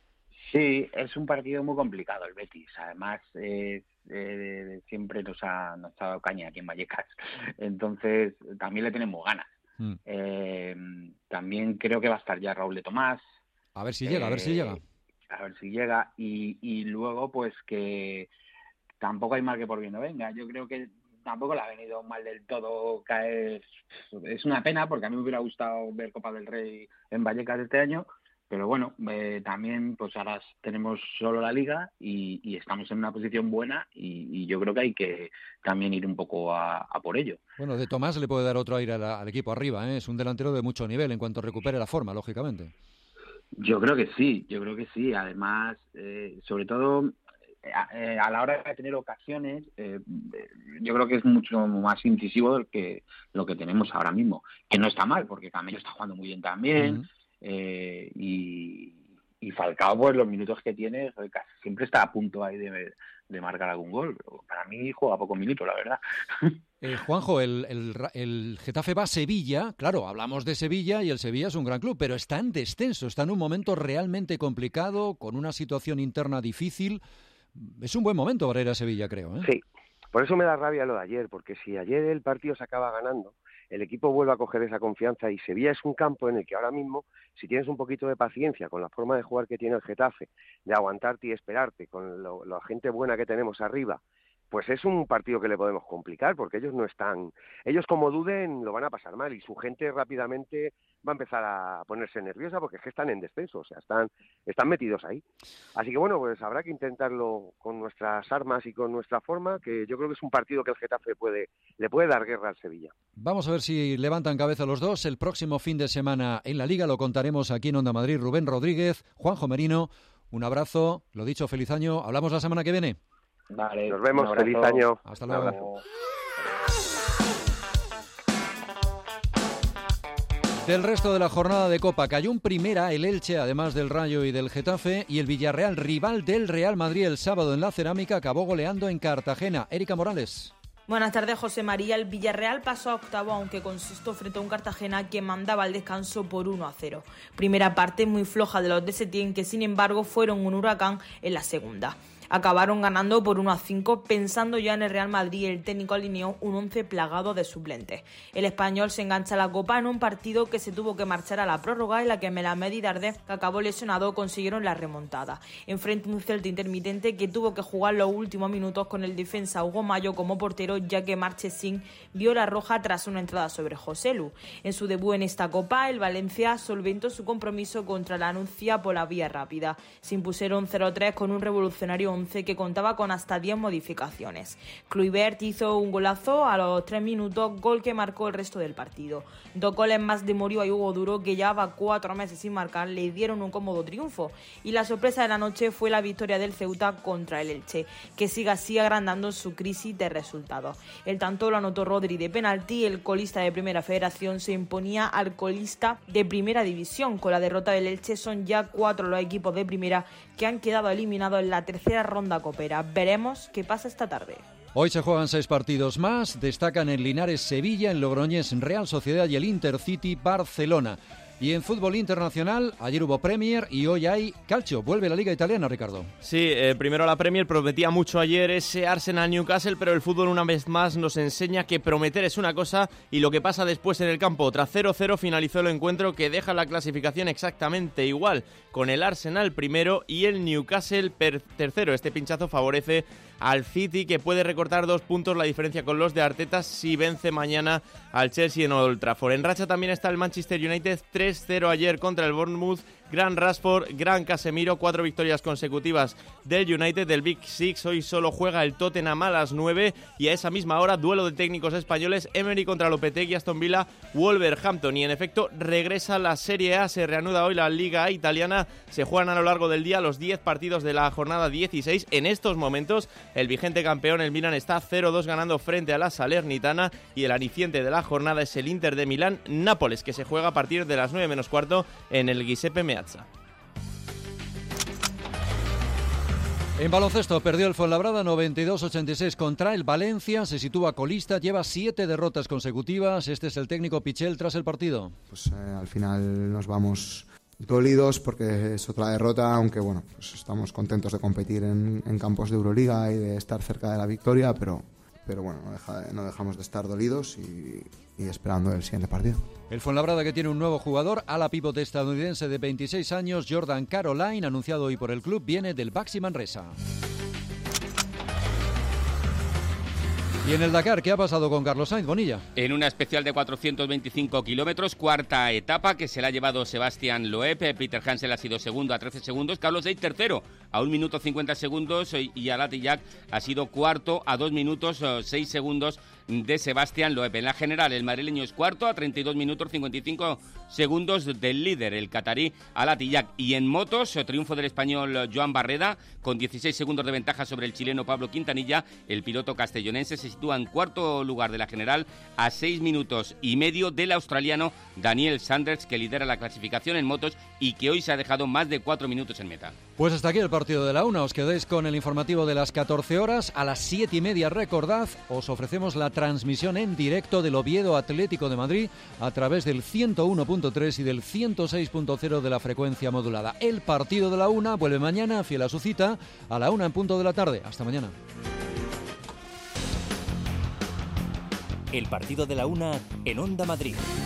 Sí, es un partido muy complicado el Betis. Además, eh, eh, siempre nos ha, nos ha dado caña aquí en Vallecas. Entonces, también le tenemos ganas. Mm. Eh, también creo que va a estar ya Raúl de Tomás. A ver si llega, eh, a ver si llega. A ver si llega. Y, y luego, pues que tampoco hay mal que por bien no venga. Yo creo que tampoco le ha venido mal del todo caer. Es una pena porque a mí me hubiera gustado ver Copa del Rey en Vallecas este año. Pero bueno, eh, también pues ahora tenemos solo la Liga y, y estamos en una posición buena y, y yo creo que hay que también ir un poco a, a por ello. Bueno, de Tomás le puede dar otro aire al, al equipo arriba, ¿eh? Es un delantero de mucho nivel en cuanto recupere la forma, lógicamente. Yo creo que sí, yo creo que sí. Además, eh, sobre todo a, eh, a la hora de tener ocasiones, eh, yo creo que es mucho más incisivo del que lo que tenemos ahora mismo. Que no está mal, porque Camello está jugando muy bien también. Uh-huh. Eh, y, y Falcao, pues los minutos que tiene, casi siempre está a punto ahí de, de marcar algún gol. Para mí juega pocos minutos, la verdad. Eh, Juanjo, el, el, el Getafe va a Sevilla. Claro, hablamos de Sevilla y el Sevilla es un gran club, pero está en descenso, está en un momento realmente complicado, con una situación interna difícil. Es un buen momento para ir a Sevilla, creo, ¿eh? Sí, por eso me da rabia lo de ayer, porque si ayer el partido se acaba ganando, el equipo vuelve a coger esa confianza y Sevilla es un campo en el que ahora mismo, si tienes un poquito de paciencia con la forma de jugar que tiene el Getafe, de aguantarte y esperarte, con lo, la gente buena que tenemos arriba, pues es un partido que le podemos complicar, porque ellos no están... Ellos como duden lo van a pasar mal y su gente rápidamente va a empezar a ponerse nerviosa porque es que están en descenso, o sea, están, están metidos ahí. Así que bueno, pues habrá que intentarlo con nuestras armas y con nuestra forma, que yo creo que es un partido que el Getafe puede, le puede dar guerra al Sevilla. Vamos a ver si levantan cabeza los dos. El próximo fin de semana en la Liga lo contaremos aquí en Onda Madrid. Rubén Rodríguez, Juanjo Merino, un abrazo, lo dicho, feliz año. Hablamos la semana que viene. Vale, nos vemos, feliz año. Hasta luego. Del resto de la jornada de Copa, cayó en primera el Elche, además del Rayo y del Getafe, y el Villarreal, rival del Real Madrid el sábado en la Cerámica, acabó goleando en Cartagena. Erika Morales. Buenas tardes, José María. El Villarreal pasó a octavo, aunque consistió frente a un Cartagena que mandaba al descanso por uno a cero. Primera parte muy floja de los de Setién, que sin embargo fueron un huracán en la segunda. Acabaron ganando por uno a cinco, pensando ya en el Real Madrid. El técnico alineó un once plagado de suplentes. El español se engancha a la Copa en un partido que se tuvo que marchar a la prórroga, en la que Melamed y Dardé, que acabó lesionado, consiguieron la remontada. Enfrente un Celta intermitente que tuvo que jugar los últimos minutos con el defensa Hugo Mayo como portero, ya que Marchesín vio la roja tras una entrada sobre Joselu. En su debut en esta Copa, el Valencia solventó su compromiso contra la Nucía por la vía rápida. Se impusieron cero a tres con un revolucionario once que contaba con hasta diez modificaciones. Kluivert hizo un golazo a los tres minutos, gol que marcó el resto del partido. Dos goles más de Moriba y Hugo Duro, que llevaba cuatro meses sin marcar, le dieron un cómodo triunfo. Y la sorpresa de la noche fue la victoria del Ceuta contra el Elche, que sigue así agrandando su crisis de resultados. El tanto lo anotó Rodri de penalti. El colista de Primera Federación se imponía al colista de Primera División. Con la derrota del Elche son ya cuatro los equipos de Primera que han quedado eliminados en la tercera ronda copera. Veremos qué pasa esta tarde. Hoy se juegan seis partidos más. Destacan el Linares Sevilla, el Logroñés Real Sociedad y el Intercity Barcelona. Y en fútbol internacional, ayer hubo Premier y hoy hay calcio. Vuelve la Liga Italiana, Ricardo. Sí, eh, primero la Premier. Prometía mucho ayer ese Arsenal-Newcastle, pero el fútbol una vez más nos enseña que prometer es una cosa y lo que pasa después en el campo. Tras cero cero finalizó el encuentro, que deja la clasificación exactamente igual, con el Arsenal primero y el Newcastle per- tercero. Este pinchazo favorece al City, que puede recortar dos puntos la diferencia con los de Arteta si vence mañana al Chelsea en Old Trafford. En racha también está el Manchester United, tres cero ayer contra el Bournemouth. Gran Rashford, gran Casemiro, cuatro victorias consecutivas del United, del Big Six. Hoy solo juega el Tottenham a las nueve y a esa misma hora duelo de técnicos españoles, Emery contra Lopetegui, Aston Villa, Wolverhampton. Y en efecto regresa la Serie A, se reanuda hoy la Liga Italiana, se juegan a lo largo del día los diez partidos de la jornada dieciséis. En estos momentos el vigente campeón, el Milan, está cero dos ganando frente a la Salernitana, y el aliciente de la jornada es el Inter de Milán Nápoles, que se juega a partir de las nueve menos cuarto en el Giuseppe Meazza. En baloncesto perdió el Fuenlabrada noventa y dos a ochenta y seis contra el Valencia, se sitúa colista, lleva siete derrotas consecutivas. Este es el técnico Pichel tras el partido. Pues eh, al final nos vamos dolidos porque es otra derrota, aunque bueno, pues estamos contentos de competir en, en campos de Euroliga y de estar cerca de la victoria, pero, pero bueno, no, deja, no dejamos de estar dolidos y, y esperando el siguiente partido. El Fuenlabrada, que tiene un nuevo jugador, ala pívot estadounidense de veintiséis años, Jordan Caroline, anunciado hoy por el club, viene del Baxi Manresa. Y en el Dakar, ¿qué ha pasado con Carlos Sainz, Bonilla? En una especial de cuatrocientos veinticinco kilómetros, cuarta etapa, que se la ha llevado Sebastián Loeb. Peter Hansel ha sido segundo a trece segundos. Carlos Sainz tercero a un minuto cincuenta segundos. Y Alatillac ha sido cuarto a dos minutos seis segundos de Sebastián Loeb. En la general, el madrileño es cuarto a treinta y dos minutos cincuenta y cinco segundos del líder, el catarí Alatillac. Y en motos, triunfo del español Joan Barreda, con dieciséis segundos de ventaja sobre el chileno Pablo Quintanilla. El piloto castellonense se sitúa en cuarto lugar de la general a seis minutos y medio del australiano Daniel Sanders, que lidera la clasificación en motos y que hoy se ha dejado más de cuatro minutos en meta. Pues hasta aquí el partido de la una. Os quedáis con el informativo de las catorce horas. A las siete y media, recordad, os ofrecemos la transmisión en directo del Oviedo Atlético de Madrid a través del ciento uno punto tres y del ciento seis punto cero de la frecuencia modulada. El partido de la una vuelve mañana, fiel a su cita, a la una en punto de la tarde. Hasta mañana. El partido de la una en Onda Madrid.